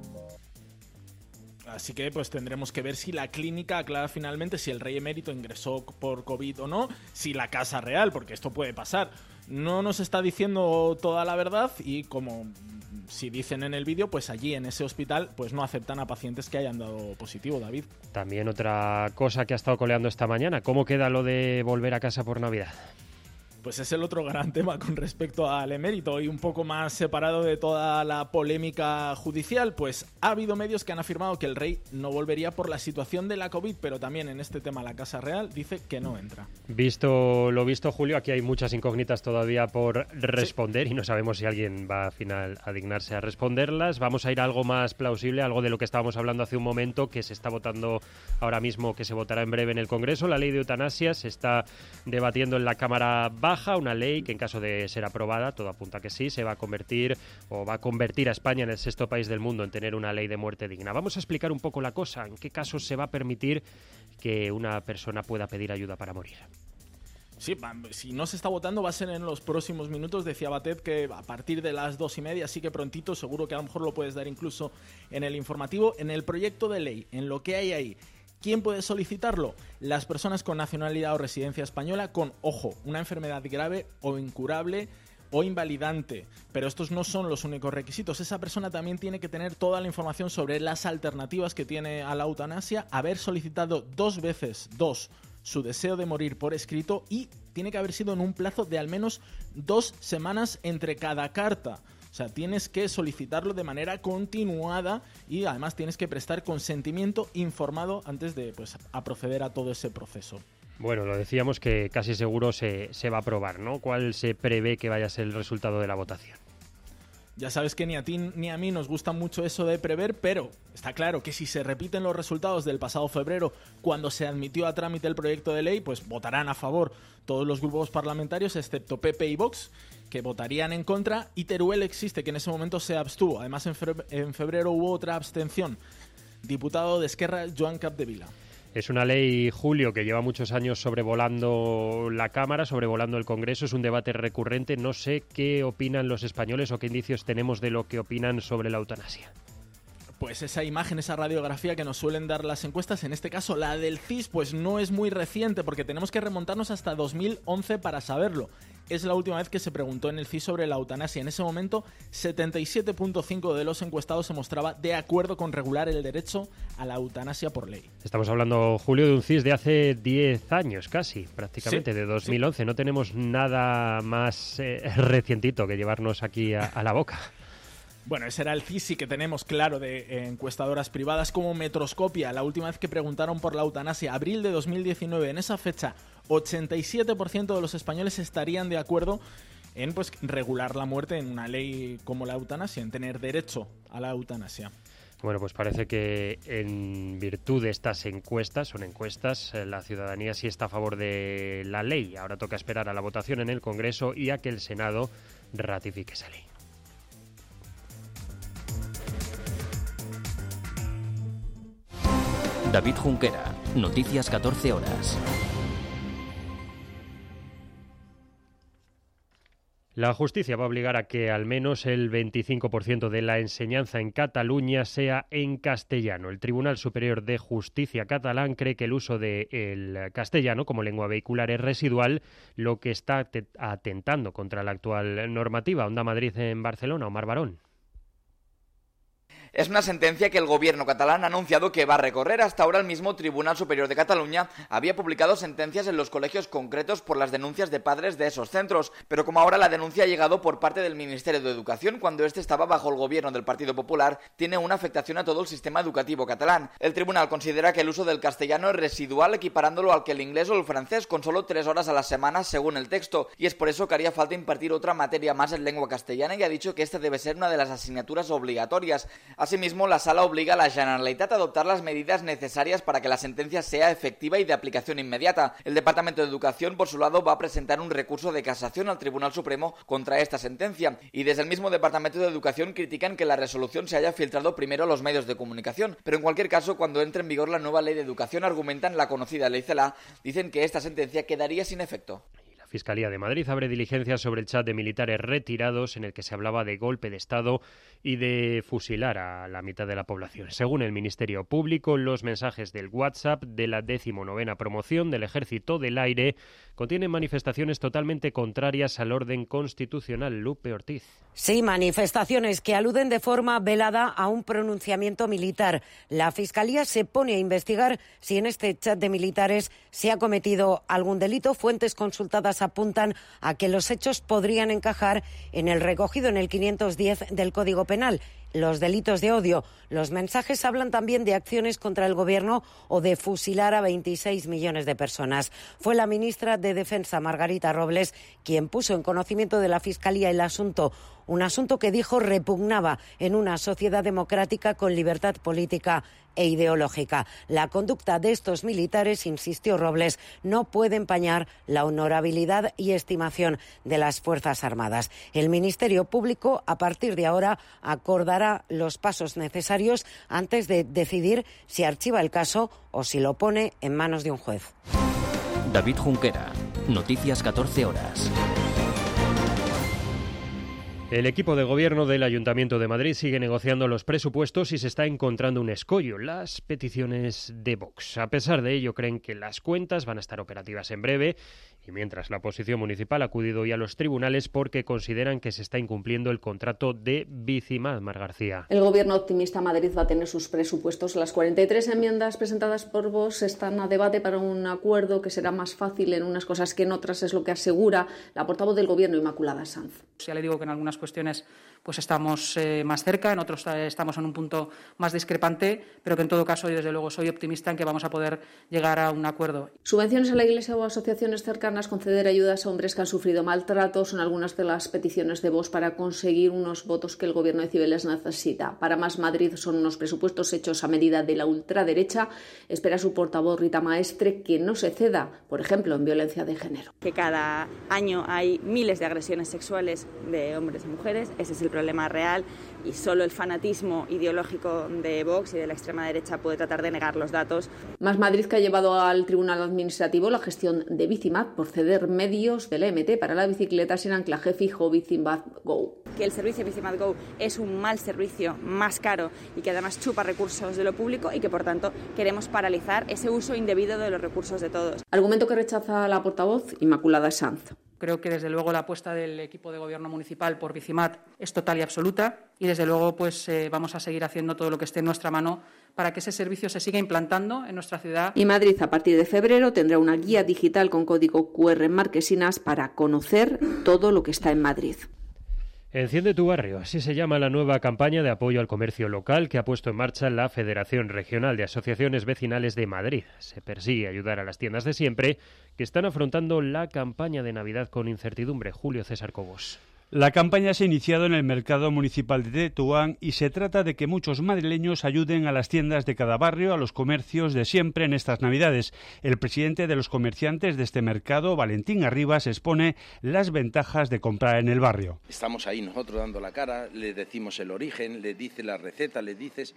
Así que pues tendremos que ver si la clínica aclara finalmente si el rey emérito ingresó por COVID o no, si la Casa Real, porque esto puede pasar, no nos está diciendo toda la verdad y como si dicen en el vídeo, pues allí en ese hospital pues no aceptan a pacientes que hayan dado positivo, David. También otra cosa que ha estado coleando esta mañana, ¿cómo queda lo de volver a casa por Navidad? Pues es el otro gran tema con respecto al emérito y un poco más separado de toda la polémica judicial, pues ha habido medios que han afirmado que el rey no volvería por la situación de la COVID, pero también en este tema la Casa Real dice que no entra. Visto lo visto, Julio, aquí hay muchas incógnitas todavía por responder y no sabemos si alguien va al final a dignarse a responderlas. Vamos a ir a algo más plausible, algo de lo que estábamos hablando hace un momento, que se está votando ahora mismo, que se votará en breve en el Congreso. La ley de eutanasia se está debatiendo en la Cámara Baja. Una ley que en caso de ser aprobada, todo apunta que sí, se va a convertir a España en el 6º país del mundo en tener una ley de muerte digna. Vamos a explicar un poco la cosa, en qué casos se va a permitir que una persona pueda pedir ayuda para morir. Sí, si no se está votando va a ser en los próximos minutos, decía Batet que a partir de las 2:30, así que prontito, seguro que a lo mejor lo puedes dar incluso en el informativo, en el proyecto de ley, en lo que hay ahí. ¿Quién puede solicitarlo? Las personas con nacionalidad o residencia española con, ojo, una enfermedad grave o incurable o invalidante. Pero estos no son los únicos requisitos. Esa persona también tiene que tener toda la información sobre las alternativas que tiene a la eutanasia, haber solicitado 2 veces su deseo de morir por escrito y tiene que haber sido en un plazo de al menos 2 semanas entre cada carta. O sea, tienes que solicitarlo de manera continuada y además tienes que prestar consentimiento informado antes de a proceder a todo ese proceso. Bueno, lo decíamos que casi seguro se va a aprobar, ¿no? ¿Cuál se prevé que vaya a ser el resultado de la votación? Ya sabes que ni a ti ni a mí nos gusta mucho eso de prever, pero está claro que si se repiten los resultados del pasado febrero, cuando se admitió a trámite el proyecto de ley, pues votarán a favor todos los grupos parlamentarios, excepto PP y Vox, que votarían en contra, y Teruel existe, que en ese momento se abstuvo. Además, en febrero hubo otra abstención. Diputado de Esquerra, Joan Capdevila. Es una ley, Julio, que lleva muchos años sobrevolando la Cámara, sobrevolando el Congreso. Es un debate recurrente. No sé qué opinan los españoles o qué indicios tenemos de lo que opinan sobre la eutanasia. pues esa imagen, esa radiografía que nos suelen dar las encuestas. En este caso, la del CIS, pues no es muy reciente, porque tenemos que remontarnos hasta 2011 para saberlo. Es la última vez que se preguntó en el CIS sobre la eutanasia. En ese momento, 77.5% de los encuestados se mostraba de acuerdo con regular el derecho a la eutanasia por ley. Estamos hablando, Julio, de un CIS de hace 10 años casi, prácticamente, sí, de 2011. Sí. No tenemos nada más recientito que llevarnos aquí a la boca. Bueno, ese era el CIS que tenemos, claro, de encuestadoras privadas como Metroscopia. La última vez que preguntaron por la eutanasia, abril de 2019, en esa fecha, 87% de los españoles estarían de acuerdo en regular la muerte en una ley como la eutanasia, en tener derecho a la eutanasia. Bueno, pues parece que en virtud de estas encuestas, la ciudadanía sí está a favor de la ley. Ahora toca esperar a la votación en el Congreso y a que el Senado ratifique esa ley. David Junquera, Noticias 14 horas. La justicia va a obligar a que al menos el 25% de la enseñanza en Cataluña sea en castellano. El Tribunal Superior de Justicia catalán cree que el uso del castellano como lengua vehicular es residual, lo que está atentando contra la actual normativa. Onda Madrid en Barcelona, Omar Barón. Es una sentencia que el gobierno catalán ha anunciado que va a recorrer. Hasta ahora el mismo Tribunal Superior de Cataluña había publicado sentencias en los colegios concretos por las denuncias de padres de esos centros, pero como ahora la denuncia ha llegado por parte del Ministerio de Educación cuando este estaba bajo el gobierno del Partido Popular, tiene una afectación a todo el sistema educativo catalán. El tribunal considera que el uso del castellano es residual, equiparándolo al que el inglés o el francés, con solo 3 horas a la semana según el texto, y es por eso que haría falta impartir otra materia más en lengua castellana, y ha dicho que esta debe ser una de las asignaturas obligatorias. Asimismo, la Sala obliga a la Generalitat a adoptar las medidas necesarias para que la sentencia sea efectiva y de aplicación inmediata. El Departamento de Educación, por su lado, va a presentar un recurso de casación al Tribunal Supremo contra esta sentencia. Y desde el mismo Departamento de Educación critican que la resolución se haya filtrado primero a los medios de comunicación. Pero en cualquier caso, cuando entre en vigor la nueva ley de educación, argumentan la conocida ley CELA, dicen que esta sentencia quedaría sin efecto. La Fiscalía de Madrid abre diligencias sobre el chat de militares retirados en el que se hablaba de golpe de Estado y de fusilar a la mitad de la población. Según el Ministerio Público, los mensajes del WhatsApp de la 19ª promoción del Ejército del Aire contienen manifestaciones totalmente contrarias al orden constitucional. Lupe Ortiz. Sí, manifestaciones que aluden de forma velada a un pronunciamiento militar. La Fiscalía se pone a investigar si en este chat de militares se ha cometido algún delito. Fuentes consultadas apuntan a que los hechos podrían encajar en el recogido en el 510 del Código Penal. Los delitos de odio. Los mensajes hablan también de acciones contra el Gobierno o de fusilar a 26 millones de personas. Fue la ministra de Defensa, Margarita Robles, quien puso en conocimiento de la Fiscalía el asunto. Un asunto que dijo repugnaba en una sociedad democrática con libertad política e ideológica. La conducta de estos militares, insistió Robles, no puede empañar la honorabilidad y estimación de las Fuerzas Armadas. El Ministerio Público, a partir de ahora, acordará los pasos necesarios antes de decidir si archiva el caso o si lo pone en manos de un juez. David Junquera, Noticias 14 horas. El equipo de gobierno del Ayuntamiento de Madrid sigue negociando los presupuestos y se está encontrando un escollo: las peticiones de Vox. A pesar de ello, creen que las cuentas van a estar operativas en breve, y mientras la oposición municipal ha acudido hoy a los tribunales porque consideran que se está incumpliendo el contrato de Bicimad. Mar García. El gobierno optimista Madrid va a tener sus presupuestos. Las 43 enmiendas presentadas por Vox están a debate para un acuerdo que será más fácil en unas cosas que en otras, es lo que asegura la portavoz del gobierno, Inmaculada Sanz. Ya le digo que en algunas cuestiones pues estamos más cerca, en otros estamos en un punto más discrepante, pero que en todo caso yo desde luego soy optimista en que vamos a poder llegar a un acuerdo. Subvenciones a la Iglesia o asociaciones cercanas, conceder ayudas a hombres que han sufrido maltrato son algunas de las peticiones de Vox para conseguir unos votos que el gobierno de Cibeles necesita. Para Más Madrid son unos presupuestos hechos a medida de la ultraderecha. Espera su portavoz Rita Maestre que no se ceda, por ejemplo, en violencia de género. Que cada año hay miles de agresiones sexuales de hombres y mujeres. Ese es el problema real y solo el fanatismo ideológico de Vox y de la extrema derecha puede tratar de negar los datos. Más Madrid, que ha llevado al Tribunal Administrativo la gestión de Bicimat por ceder medios del EMT para la bicicleta sin anclaje fijo Bicimat Go. Que el servicio Bicimat Go es un mal servicio, más caro y que además chupa recursos de lo público y que por tanto queremos paralizar ese uso indebido de los recursos de todos. Argumento que rechaza la portavoz Inmaculada Sanz. Creo que desde luego la apuesta del equipo de gobierno municipal por Bicimat es total y absoluta y desde luego pues vamos a seguir haciendo todo lo que esté en nuestra mano para que ese servicio se siga implantando en nuestra ciudad. Y Madrid a partir de febrero tendrá una guía digital con código QR en Marquesinas para conocer todo lo que está en Madrid. Enciende tu barrio, así se llama la nueva campaña de apoyo al comercio local que ha puesto en marcha la Federación Regional de Asociaciones Vecinales de Madrid. Se persigue ayudar a las tiendas de siempre que están afrontando la campaña de Navidad con incertidumbre. Julio César Cobos. La campaña se ha iniciado en el mercado municipal de Tetuán y se trata de que muchos madrileños ayuden a las tiendas de cada barrio, a los comercios de siempre en estas Navidades. El presidente de los comerciantes de este mercado, Valentín Arribas, expone las ventajas de comprar en el barrio. Estamos ahí nosotros dando la cara, le decimos el origen, le dices la receta, le dices...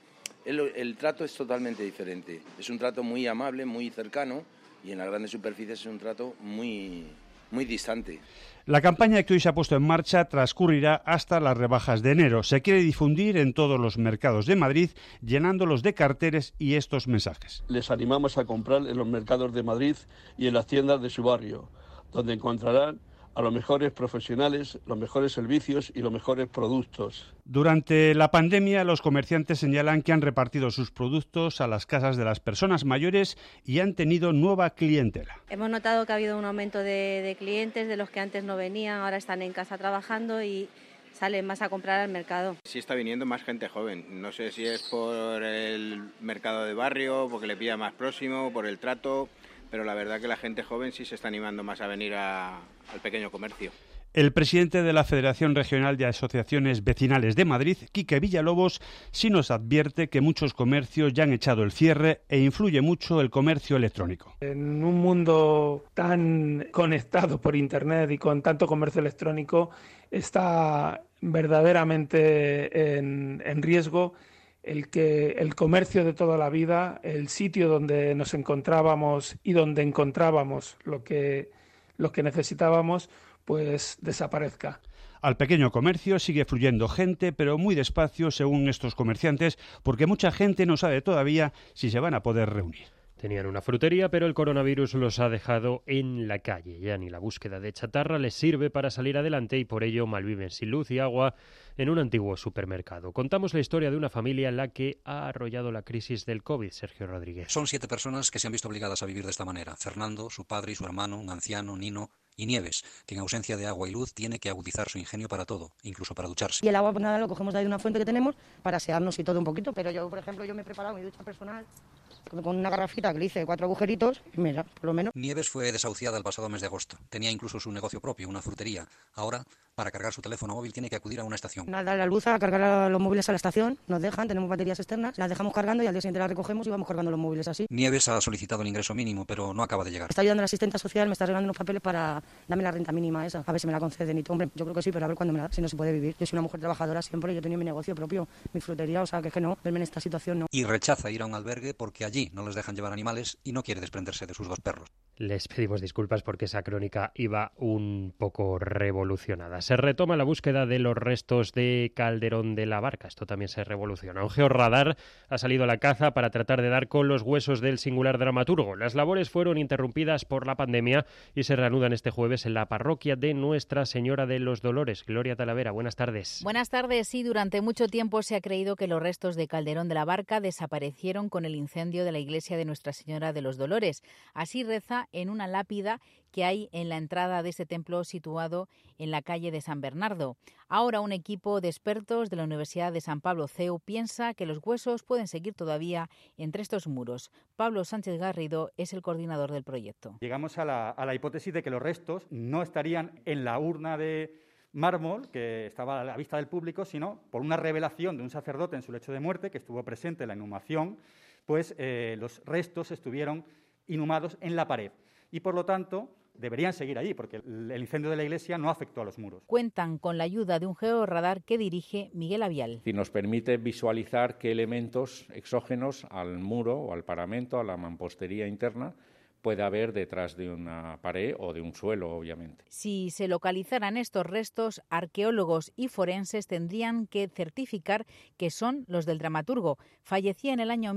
El trato es totalmente diferente. Es un trato muy amable, muy cercano y en las grandes superficies es un trato muy distante. La campaña que hoy se ha puesto en marcha transcurrirá hasta las rebajas de enero. Se quiere difundir en todos los mercados de Madrid, llenándolos de carteles y estos mensajes. Les animamos a comprar en los mercados de Madrid y en las tiendas de su barrio, donde encontrarán a los mejores profesionales, los mejores servicios y los mejores productos. Durante la pandemia, los comerciantes señalan que han repartido sus productos a las casas de las personas mayores y han tenido nueva clientela. Hemos notado que ha habido un aumento de clientes, de los que antes no venían, ahora están en casa trabajando y salen más a comprar al mercado. Sí está viniendo más gente joven, no sé si es por el mercado de barrio, porque le pilla más próximo, por el trato, pero la verdad que la gente joven sí se está animando más a venir al pequeño comercio. El presidente de la Federación Regional de Asociaciones Vecinales de Madrid, Quique Villalobos, sí nos advierte que muchos comercios ya han echado el cierre e influye mucho el comercio electrónico. En un mundo tan conectado por Internet y con tanto comercio electrónico, está verdaderamente en riesgo el que el comercio de toda la vida, el sitio donde nos encontrábamos y donde encontrábamos lo que necesitábamos, pues desaparezca. Al pequeño comercio sigue fluyendo gente, pero muy despacio, según estos comerciantes, porque mucha gente no sabe todavía si se van a poder reunir. Tenían una frutería, pero el coronavirus los ha dejado en la calle. Ya ni la búsqueda de chatarra les sirve para salir adelante y por ello malviven sin luz y agua en un antiguo supermercado. Contamos la historia de una familia en la que ha arrollado la crisis del COVID. Sergio Rodríguez. Son 7 personas que se han visto obligadas a vivir de esta manera. Fernando, su padre y su hermano, un anciano, Nino y Nieves, que en ausencia de agua y luz tiene que agudizar su ingenio para todo, incluso para ducharse. Y el agua, pues nada, lo cogemos de ahí de una fuente que tenemos para asearnos y todo un poquito. Pero yo, por ejemplo, me he preparado mi ducha personal con una garrafita que le hice 4 agujeritos y mira, por lo menos. Nieves fue desahuciada el pasado mes de agosto. Tenía incluso su negocio propio, una frutería. Ahora, para cargar su teléfono móvil, tiene que acudir a una estación. Nada, la luz a cargar los móviles a la estación, nos dejan, tenemos baterías externas, las dejamos cargando y al día siguiente las recogemos y vamos cargando los móviles así. Nieves ha solicitado el ingreso mínimo, pero no acaba de llegar. Está ayudando a la asistente social, me está arreglando unos papeles para darme la renta mínima esa, a ver si me la conceden. Y tú, hombre, yo creo que sí, pero a ver cuándo me la da, si no se puede vivir. Yo soy una mujer trabajadora siempre, yo he tenido mi negocio propio, mi frutería, o sea, que no, verme en esta situación no. Y rechaza ir a un albergue porque allí no les dejan llevar animales y no quiere desprenderse de sus 2 perros. Les pedimos disculpas porque esa crónica iba un poco revolucionada. Se retoma la búsqueda de los restos de Calderón de la Barca. Esto también se revoluciona. Un georradar ha salido a la caza para tratar de dar con los huesos del singular dramaturgo. Las labores fueron interrumpidas por la pandemia y se reanudan este jueves en la parroquia de Nuestra Señora de los Dolores. Gloria Talavera, buenas tardes. Buenas tardes. Sí, durante mucho tiempo se ha creído que los restos de Calderón de la Barca desaparecieron con el incendio de la iglesia de Nuestra Señora de los Dolores. Así reza en una lápida que hay en la entrada de este templo situado en la calle de San Bernardo. Ahora un equipo de expertos de la Universidad de San Pablo CEU piensa que los huesos pueden seguir todavía entre estos muros. Pablo Sánchez Garrido es el coordinador del proyecto. Llegamos a la hipótesis de que los restos no estarían en la urna de mármol que estaba a la vista del público, sino por una revelación de un sacerdote en su lecho de muerte que estuvo presente en la inhumación, pues los restos estuvieron inhumados en la pared. Y por lo tanto, deberían seguir allí, porque el incendio de la iglesia no afectó a los muros. Cuentan con la ayuda de un georradar que dirige Miguel Avial. Y nos permite visualizar qué elementos exógenos al muro o al paramento, a la mampostería interna, puede haber detrás de una pared o de un suelo, obviamente. Si se localizaran estos restos, arqueólogos y forenses tendrían que certificar que son los del dramaturgo. Fallecía en el año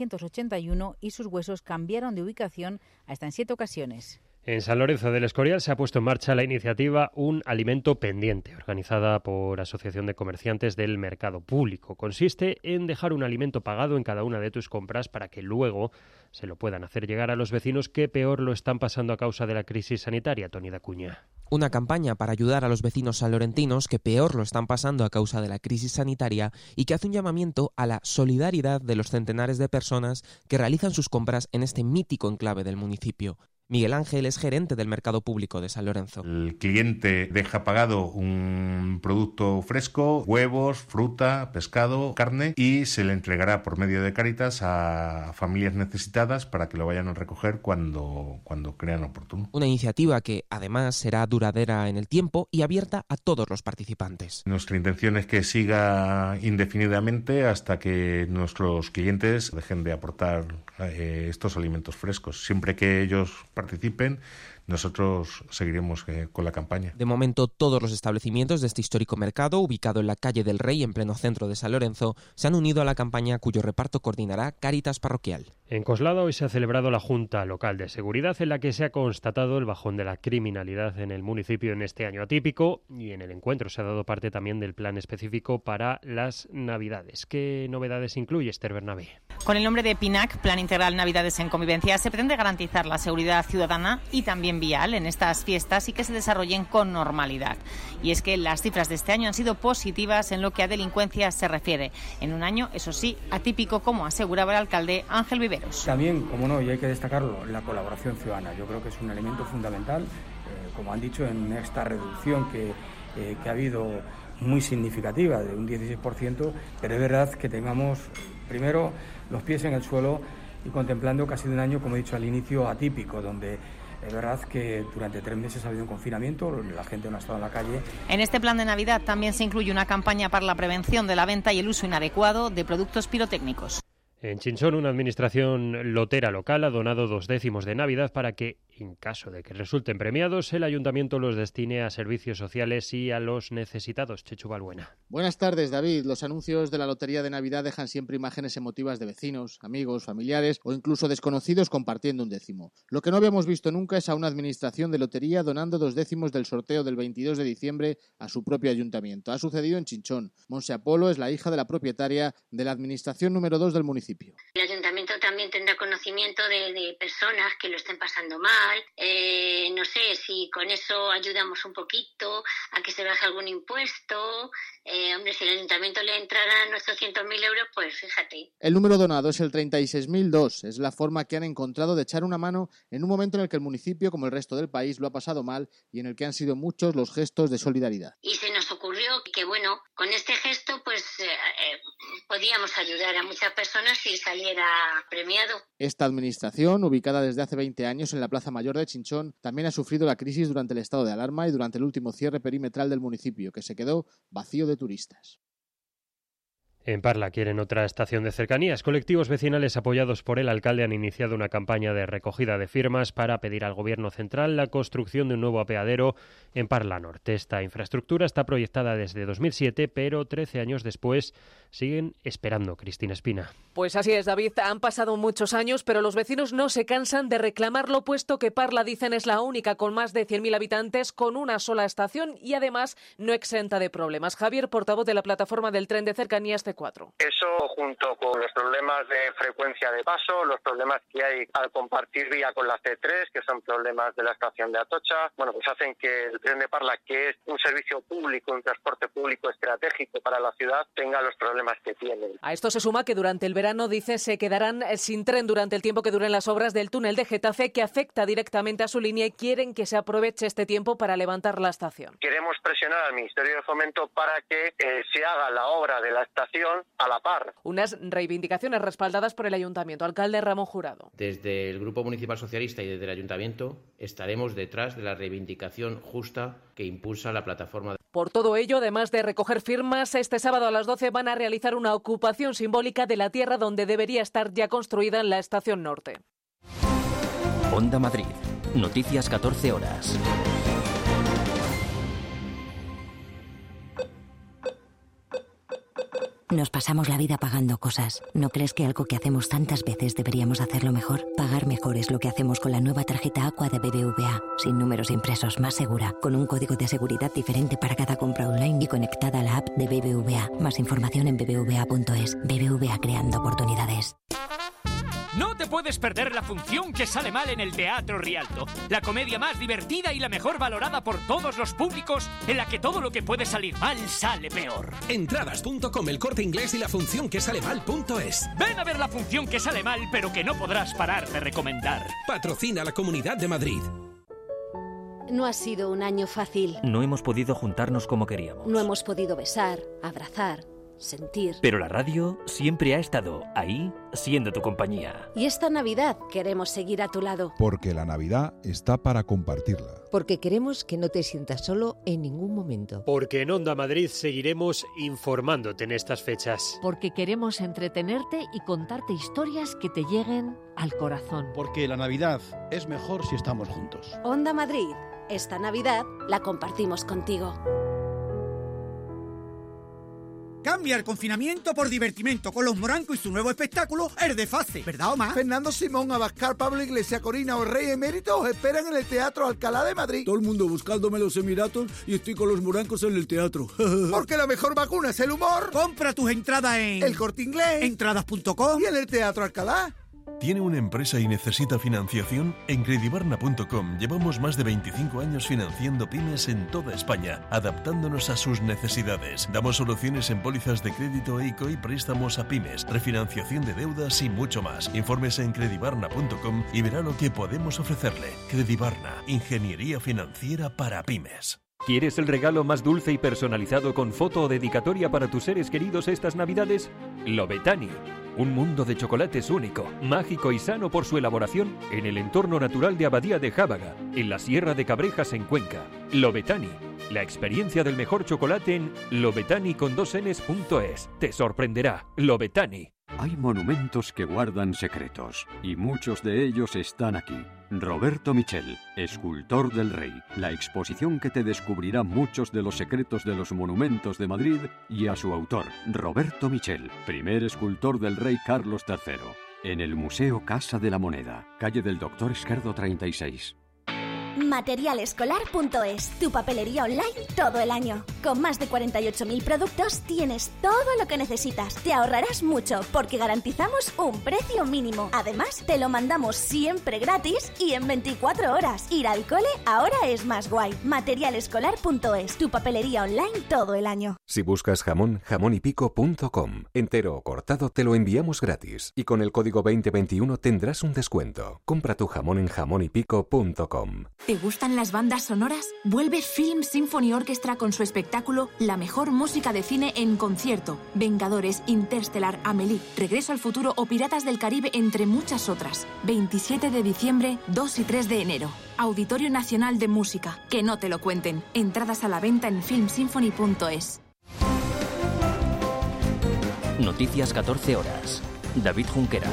1681 y sus huesos cambiaron de ubicación hasta en 7 ocasiones. En San Lorenzo del Escorial se ha puesto en marcha la iniciativa Un Alimento Pendiente, organizada por Asociación de Comerciantes del Mercado Público. Consiste en dejar un alimento pagado en cada una de tus compras para que luego se lo puedan hacer llegar a los vecinos que peor lo están pasando a causa de la crisis sanitaria. Tony Dacuña. Una campaña para ayudar a los vecinos sanlorentinos que peor lo están pasando a causa de la crisis sanitaria y que hace un llamamiento a la solidaridad de los centenares de personas que realizan sus compras en este mítico enclave del municipio. Miguel Ángel es gerente del Mercado Público de San Lorenzo. El cliente deja pagado un producto fresco, huevos, fruta, pescado, carne, y se le entregará por medio de Cáritas a familias necesitadas para que lo vayan a recoger cuando crean oportuno. Una iniciativa que además será duradera en el tiempo y abierta a todos los participantes. Nuestra intención es que siga indefinidamente hasta que nuestros clientes dejen de aportar estos alimentos frescos. Siempre que ellos participen, nosotros seguiremos con la campaña. De momento, todos los establecimientos de este histórico mercado, ubicado en la calle del Rey, en pleno centro de San Lorenzo, se han unido a la campaña cuyo reparto coordinará Cáritas Parroquial. En Coslada hoy se ha celebrado la Junta Local de Seguridad, en la que se ha constatado el bajón de la criminalidad en el municipio en este año atípico, y en el encuentro se ha dado parte también del plan específico para las Navidades. ¿Qué novedades incluye, Esther Bernabé? Con el nombre de PINAC, Plan Integral Navidades en Convivencia, se pretende garantizar la seguridad ciudadana y también vial en estas fiestas y que se desarrollen con normalidad. Y es que las cifras de este año han sido positivas en lo que a delincuencia se refiere. En un año, eso sí, atípico, como aseguraba el alcalde Ángel Viveros. También, como no, y hay que destacarlo, la colaboración ciudadana. Yo creo que es un elemento fundamental, como han dicho, en esta reducción que ha habido muy significativa, de un 16%, pero es verdad que tengamos primero los pies en el suelo y contemplando casi un año, como he dicho al inicio, atípico, donde es verdad que durante 3 meses ha habido un confinamiento, la gente no ha estado en la calle. En este plan de Navidad también se incluye una campaña para la prevención de la venta y el uso inadecuado de productos pirotécnicos. En Chinchón, una administración lotera local ha donado 2 décimos de Navidad para que, en caso de que resulten premiados, el ayuntamiento los destine a servicios sociales y a los necesitados. Chechu Balbuena. Buenas tardes, David. Los anuncios de la Lotería de Navidad dejan siempre imágenes emotivas de vecinos, amigos, familiares o incluso desconocidos compartiendo un décimo. Lo que no habíamos visto nunca es a una administración de lotería donando 2 décimos del sorteo del 22 de diciembre a su propio ayuntamiento. Ha sucedido en Chinchón. Monse Apolo es la hija de la propietaria de la administración número 2 del municipio. El ayuntamiento también tendrá conocimiento de personas que lo estén pasando mal. No sé si con eso ayudamos un poquito a que se baje algún impuesto. Hombre, si el ayuntamiento le entraran 800.000 euros, pues fíjate. El número donado es el 36.002. Es la forma que han encontrado de echar una mano en un momento en el que el municipio, como el resto del país, lo ha pasado mal y en el que han sido muchos los gestos de solidaridad. Y se nos ocurrió que, bueno, con este gesto, pues podíamos ayudar a muchas personas si saliera premiado. Esta administración, ubicada desde hace 20 años en la Plaza Mayor de Chinchón, también ha sufrido la crisis durante el estado de alarma y durante el último cierre perimetral del municipio, que se quedó vacío de turistas. En Parla quieren otra estación de cercanías. Colectivos vecinales apoyados por el alcalde han iniciado una campaña de recogida de firmas para pedir al gobierno central la construcción de un nuevo apeadero en Parla Norte. Esta infraestructura está proyectada desde 2007, pero 13 años después siguen esperando. Cristina Espina. Pues así es, David. Han pasado muchos años, pero los vecinos no se cansan de reclamarlo, puesto que Parla, dicen, es la única con más de 100.000 habitantes con una sola estación y además no exenta de problemas. Javier, portavoz de la plataforma del tren de cercanías C4. Eso, junto con los problemas de frecuencia de paso, los problemas que hay al compartir vía con la C3, que son problemas de la estación de Atocha, bueno, pues hacen que el tren de Parla, que es un servicio público, un transporte público estratégico para la ciudad, tenga los problemas que tiene. A esto se suma que durante el verano, dice, se quedarán sin tren durante el tiempo que duren las obras del túnel de Getafe, que afecta directamente a su línea, y quieren que se aproveche este tiempo para levantar la estación. Queremos presionar al Ministerio de Fomento para que se haga la obra de la estación financiación a la par. Unas reivindicaciones respaldadas por el Ayuntamiento. Alcalde Ramón Jurado. Desde el Grupo Municipal Socialista y desde el Ayuntamiento estaremos detrás de la reivindicación justa que impulsa la plataforma. Por todo ello, además de recoger firmas, este sábado a las 12 van a realizar una ocupación simbólica de la tierra donde debería estar ya construida la Estación Norte. Onda Madrid. Noticias 14 horas. Nos pasamos la vida pagando cosas. ¿No crees que algo que hacemos tantas veces deberíamos hacerlo mejor? Pagar mejor es lo que hacemos con la nueva tarjeta Aqua de BBVA. Sin números impresos, más segura, con un código de seguridad diferente para cada compra online y conectada a la app de BBVA. Más información en bbva.es. BBVA, creando oportunidades. No te puedes perder la función que sale mal en el Teatro Rialto. La comedia más divertida y la mejor valorada por todos los públicos, en la que todo lo que puede salir mal sale peor. Entradas.com, El Corte Inglés y la función que sale mal.es. Ven a ver la función que sale mal, pero que no podrás parar de recomendar. Patrocina la Comunidad de Madrid. No ha sido un año fácil. No hemos podido juntarnos como queríamos. No hemos podido besar, abrazar, sentir. Pero la radio siempre ha estado ahí, siendo tu compañía. Y esta Navidad queremos seguir a tu lado. Porque la Navidad está para compartirla. Porque queremos que no te sientas solo en ningún momento. Porque en Onda Madrid seguiremos informándote en estas fechas. Porque queremos entretenerte y contarte historias que te lleguen al corazón. Porque la Navidad es mejor si estamos juntos. Onda Madrid, esta Navidad la compartimos contigo. Cambia el confinamiento por divertimento con los Morancos y su nuevo espectáculo, El Desfase. ¿Verdad, Omar? Fernando Simón, Abascal, Pablo Iglesias, Corina o Rey Emérito os esperan en el Teatro Alcalá de Madrid. Todo el mundo buscándome los Emiratos y estoy con los Morancos en el teatro. Porque la mejor vacuna es el humor. Compra tus entradas en El Corte Inglés, entradas.com y en el Teatro Alcalá. ¿Tiene una empresa y necesita financiación? En credibarna.com llevamos más de 25 años financiando pymes en toda España, adaptándonos a sus necesidades. Damos soluciones en pólizas de crédito ICO y préstamos a pymes, refinanciación de deudas y mucho más. Infórmese en credibarna.com y verá lo que podemos ofrecerle. Credibarna, ingeniería financiera para pymes. ¿Quieres el regalo más dulce y personalizado con foto o dedicatoria para tus seres queridos estas Navidades? Lobetani. Un mundo de chocolates único, mágico y sano por su elaboración en el entorno natural de Abadía de Jábaga, en la Sierra de Cabrejas en Cuenca. Lobetani. La experiencia del mejor chocolate en lobetani.es. Te sorprenderá. Lobetani. Hay monumentos que guardan secretos, y muchos de ellos están aquí. Roberto Michel, escultor del Rey, la exposición que te descubrirá muchos de los secretos de los monumentos de Madrid, y a su autor, Roberto Michel, primer escultor del Rey Carlos III, en el Museo Casa de la Moneda, calle del Doctor Esquerdo 36. Materialescolar.es, tu papelería online todo el año. Con más de 48.000 productos tienes todo lo que necesitas. Te ahorrarás mucho porque garantizamos un precio mínimo. Además, te lo mandamos siempre gratis y en 24 horas. Ir al cole ahora es más guay. Materialescolar.es, tu papelería online todo el año. Si buscas jamón, jamonypico.com. Entero o cortado te lo enviamos gratis. Y con el código 2021 tendrás un descuento. Compra tu jamón en jamonypico.com. ¿Te gustan las bandas sonoras? Vuelve Film Symphony Orchestra con su espectáculo La mejor música de cine en concierto. Vengadores, Interstellar, Amélie, Regreso al futuro o Piratas del Caribe, entre muchas otras. 27 de diciembre, 2 y 3 de enero. Auditorio Nacional de Música. Que no te lo cuenten. Entradas a la venta en filmsymphony.es. Noticias 14 horas. David Junquera.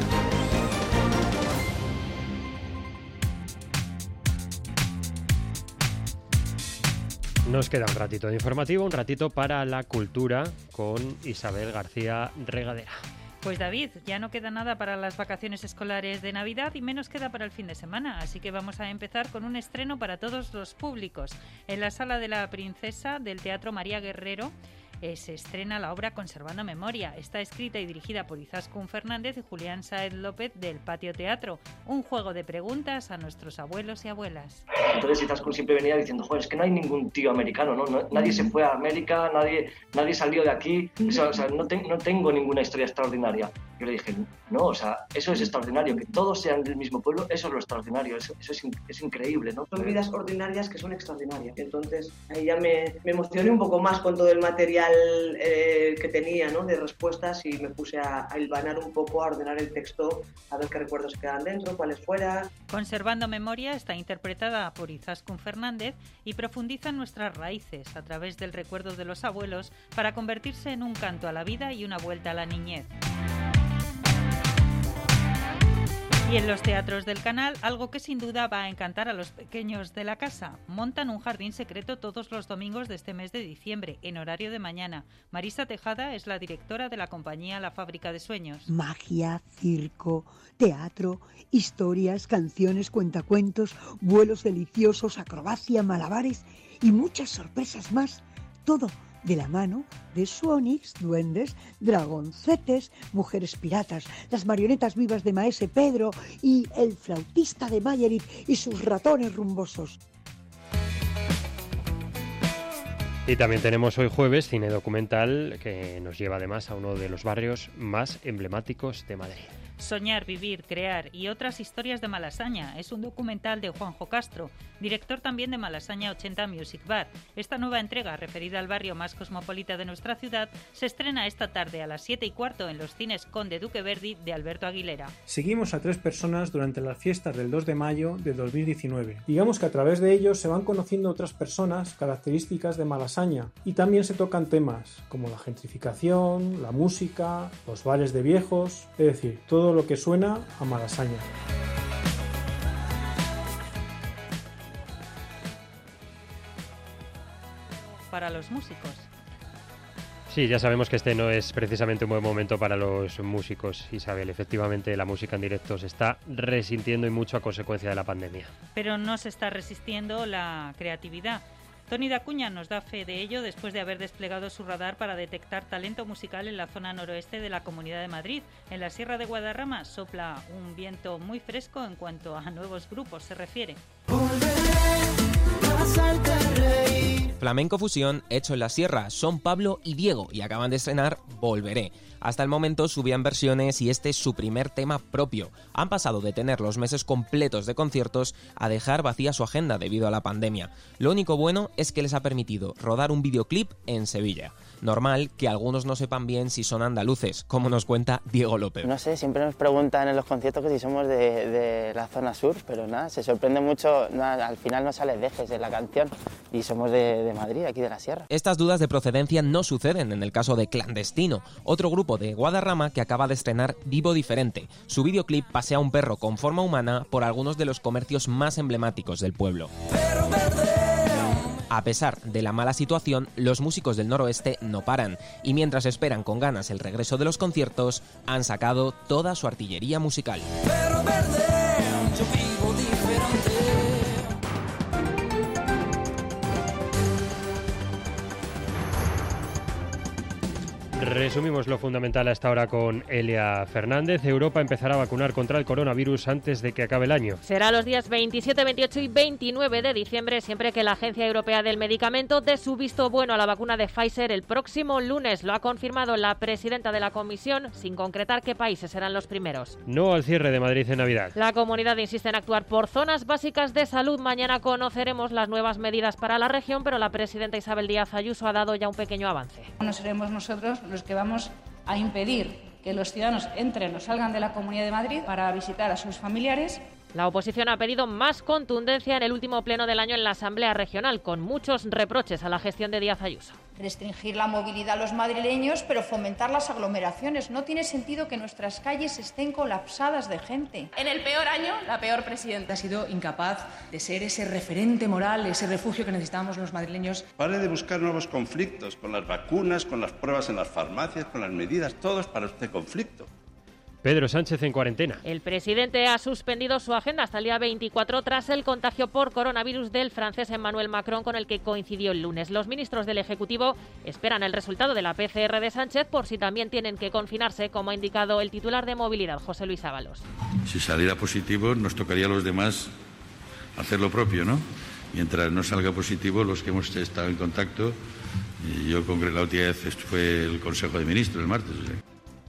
Nos queda un ratito de informativo, un ratito para la cultura con Isabel García Regadera. Pues David, ya no queda nada para las vacaciones escolares de Navidad y menos queda para el fin de semana, así que vamos a empezar con un estreno para todos los públicos. En la Sala de la Princesa del Teatro María Guerrero se estrena la obra Conservando Memoria. Está escrita y dirigida por Izaskun Fernández y Julián Sáez López del Patio Teatro. Un juego de preguntas a nuestros abuelos y abuelas. Entonces Izaskun siempre venía diciendo, joder, es que no hay ningún tío americano, ¿no? Nadie se fue a América, nadie salió de aquí, o sea, no tengo ninguna historia extraordinaria. Yo le dije, no, o sea, eso es extraordinario, que todos sean del mismo pueblo, eso es lo extraordinario, eso es increíble, ¿no? Son vidas ordinarias que son extraordinarias. Entonces ahí ya me emocioné un poco más con todo el material material que tenía, ¿no?, de respuestas, y me puse a hilvanar un poco, a ordenar el texto, a ver qué recuerdos quedan dentro, cuáles fuera. Conservando Memoria está interpretada por Izaskun Fernández y profundiza en nuestras raíces a través del recuerdo de los abuelos para convertirse en un canto a la vida y una vuelta a la niñez. Y en los teatros del canal, algo que sin duda va a encantar a los pequeños de la casa. Montan un jardín secreto todos los domingos de este mes de diciembre, en horario de mañana. Marisa Tejada es la directora de la compañía La Fábrica de Sueños. Magia, circo, teatro, historias, canciones, cuentacuentos, vuelos deliciosos, acrobacia, malabares y muchas sorpresas más. Todo de la mano de Suonix, duendes, dragoncetes, mujeres piratas, las marionetas vivas de Maese Pedro y el flautista de Mayerit y sus ratones rumbosos. Y también tenemos hoy jueves cine documental que nos lleva además a uno de los barrios más emblemáticos de Madrid. Soñar, vivir, crear y otras historias de Malasaña es un documental de Juanjo Castro, director también de Malasaña 80 Music Bar. Esta nueva entrega, referida al barrio más cosmopolita de nuestra ciudad, se estrena esta tarde a las 7:15 en los cines Conde Duque Verdi de Alberto Aguilera. Seguimos a 3 personas durante las fiestas del 2 de mayo de 2019. Digamos que a través de ellos se van conociendo otras personas, características de Malasaña, y también se tocan temas como la gentrificación, la música, los bares de viejos, es decir, todo lo que suena a Malasaña. Para los músicos. Sí, ya sabemos que este no es precisamente un buen momento para los músicos, Isabel. Efectivamente, la música en directo se está resintiendo y mucho a consecuencia de la pandemia. Pero no se está resistiendo la creatividad. Toni Dacuña nos da fe de ello después de haber desplegado su radar para detectar talento musical en la zona noroeste de la Comunidad de Madrid. En la Sierra de Guadarrama sopla un viento muy fresco en cuanto a nuevos grupos se refiere. Flamenco fusión hecho en la Sierra, son Pablo y Diego y acaban de estrenar Volveré. Hasta el momento subían versiones y este es su primer tema propio. Han pasado de tener los meses completos de conciertos a dejar vacía su agenda debido a la pandemia. Lo único bueno es que les ha permitido rodar un videoclip en Sevilla. Normal que algunos no sepan bien si son andaluces, como nos cuenta Diego López. No sé, siempre nos preguntan en los conciertos que si somos de la zona sur, pero nada, se sorprende mucho, nada, al final no sale Dejes en la canción y somos de Madrid, aquí de la Sierra. Estas dudas de procedencia no suceden en el caso de Clandestino, otro grupo de Guadarrama que acaba de estrenar Vivo Diferente. Su videoclip pasea un perro con forma humana por algunos de los comercios más emblemáticos del pueblo. A pesar de la mala situación, los músicos del noroeste no paran y mientras esperan con ganas el regreso de los conciertos, han sacado toda su artillería musical. Resumimos lo fundamental hasta ahora con Elia Fernández. Europa empezará a vacunar contra el coronavirus antes de que acabe el año. Será los días 27, 28 y 29 de diciembre, siempre que la Agencia Europea del Medicamento dé su visto bueno a la vacuna de Pfizer el próximo lunes. Lo ha confirmado la presidenta de la Comisión, sin concretar qué países serán los primeros. No al cierre de Madrid en Navidad. La comunidad insiste en actuar por zonas básicas de salud. Mañana conoceremos las nuevas medidas para la región, pero la presidenta Isabel Díaz Ayuso ha dado ya un pequeño avance. No seremos nosotros los que vamos a impedir que los ciudadanos entren o salgan de la Comunidad de Madrid para visitar a sus familiares. La oposición ha pedido más contundencia en el último pleno del año en la Asamblea Regional, con muchos reproches a la gestión de Díaz Ayuso. Restringir la movilidad a los madrileños, pero fomentar las aglomeraciones. No tiene sentido que nuestras calles estén colapsadas de gente. En el peor año, la peor presidenta ha sido incapaz de ser ese referente moral, ese refugio que necesitamos los madrileños. Pare de buscar nuevos conflictos con las vacunas, con las pruebas en las farmacias, con las medidas, todo es para este conflicto. Pedro Sánchez en cuarentena. El presidente ha suspendido su agenda hasta el día 24 tras el contagio por coronavirus del francés Emmanuel Macron, con el que coincidió el lunes. Los ministros del Ejecutivo esperan el resultado de la PCR de Sánchez por si también tienen que confinarse, como ha indicado el titular de Movilidad, José Luis Ábalos. Si saliera positivo, nos tocaría a los demás hacer lo propio, ¿no? Mientras no salga positivo, los que hemos estado en contacto, y yo con la última vez fue el Consejo de Ministros el martes.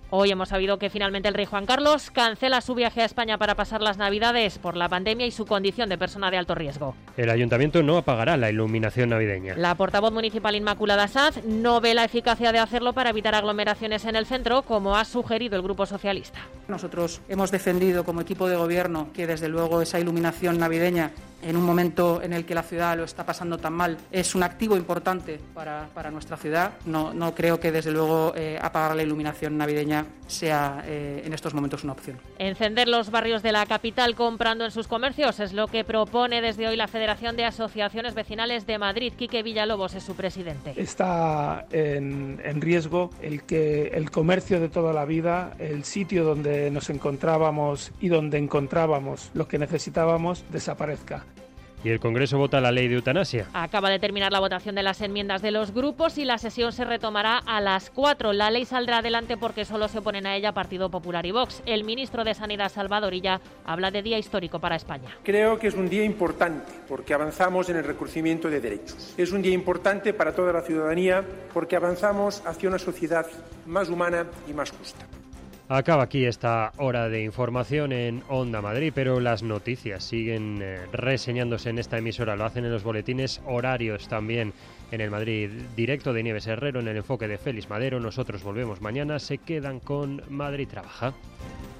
Hoy hemos sabido que finalmente el rey Juan Carlos cancela su viaje a España para pasar las Navidades por la pandemia y su condición de persona de alto riesgo. El ayuntamiento no apagará la iluminación navideña. La portavoz municipal Inmaculada Sanz no ve la eficacia de hacerlo para evitar aglomeraciones en el centro, como ha sugerido el Grupo Socialista. Nosotros hemos defendido como equipo de gobierno que desde luego esa iluminación navideña, en un momento en el que la ciudad lo está pasando tan mal, es un activo importante para nuestra ciudad. No creo que desde luego apagar la iluminación navideña sea en estos momentos una opción. Encender los barrios de la capital comprando en sus comercios es lo que propone desde hoy la Federación de Asociaciones Vecinales de Madrid. Quique Villalobos es su presidente. Está en riesgo el que el comercio de toda la vida, el sitio donde nos encontrábamos y donde encontrábamos lo que necesitábamos, desaparezca. Y el Congreso vota la ley de eutanasia. Acaba de terminar la votación de las enmiendas de los grupos y la sesión se retomará a las 4. La ley saldrá adelante porque solo se oponen a ella Partido Popular y Vox. El ministro de Sanidad, Salvador Illa, habla de día histórico para España. Creo que es un día importante porque avanzamos en el reconocimiento de derechos. Es un día importante para toda la ciudadanía porque avanzamos hacia una sociedad más humana y más justa. Acaba aquí esta hora de información en Onda Madrid, pero las noticias siguen reseñándose en esta emisora. Lo hacen en los boletines horarios también en el Madrid Directo de Nieves Herrero, en el enfoque de Félix Madero. Nosotros volvemos mañana. Se quedan con Madrid Trabaja.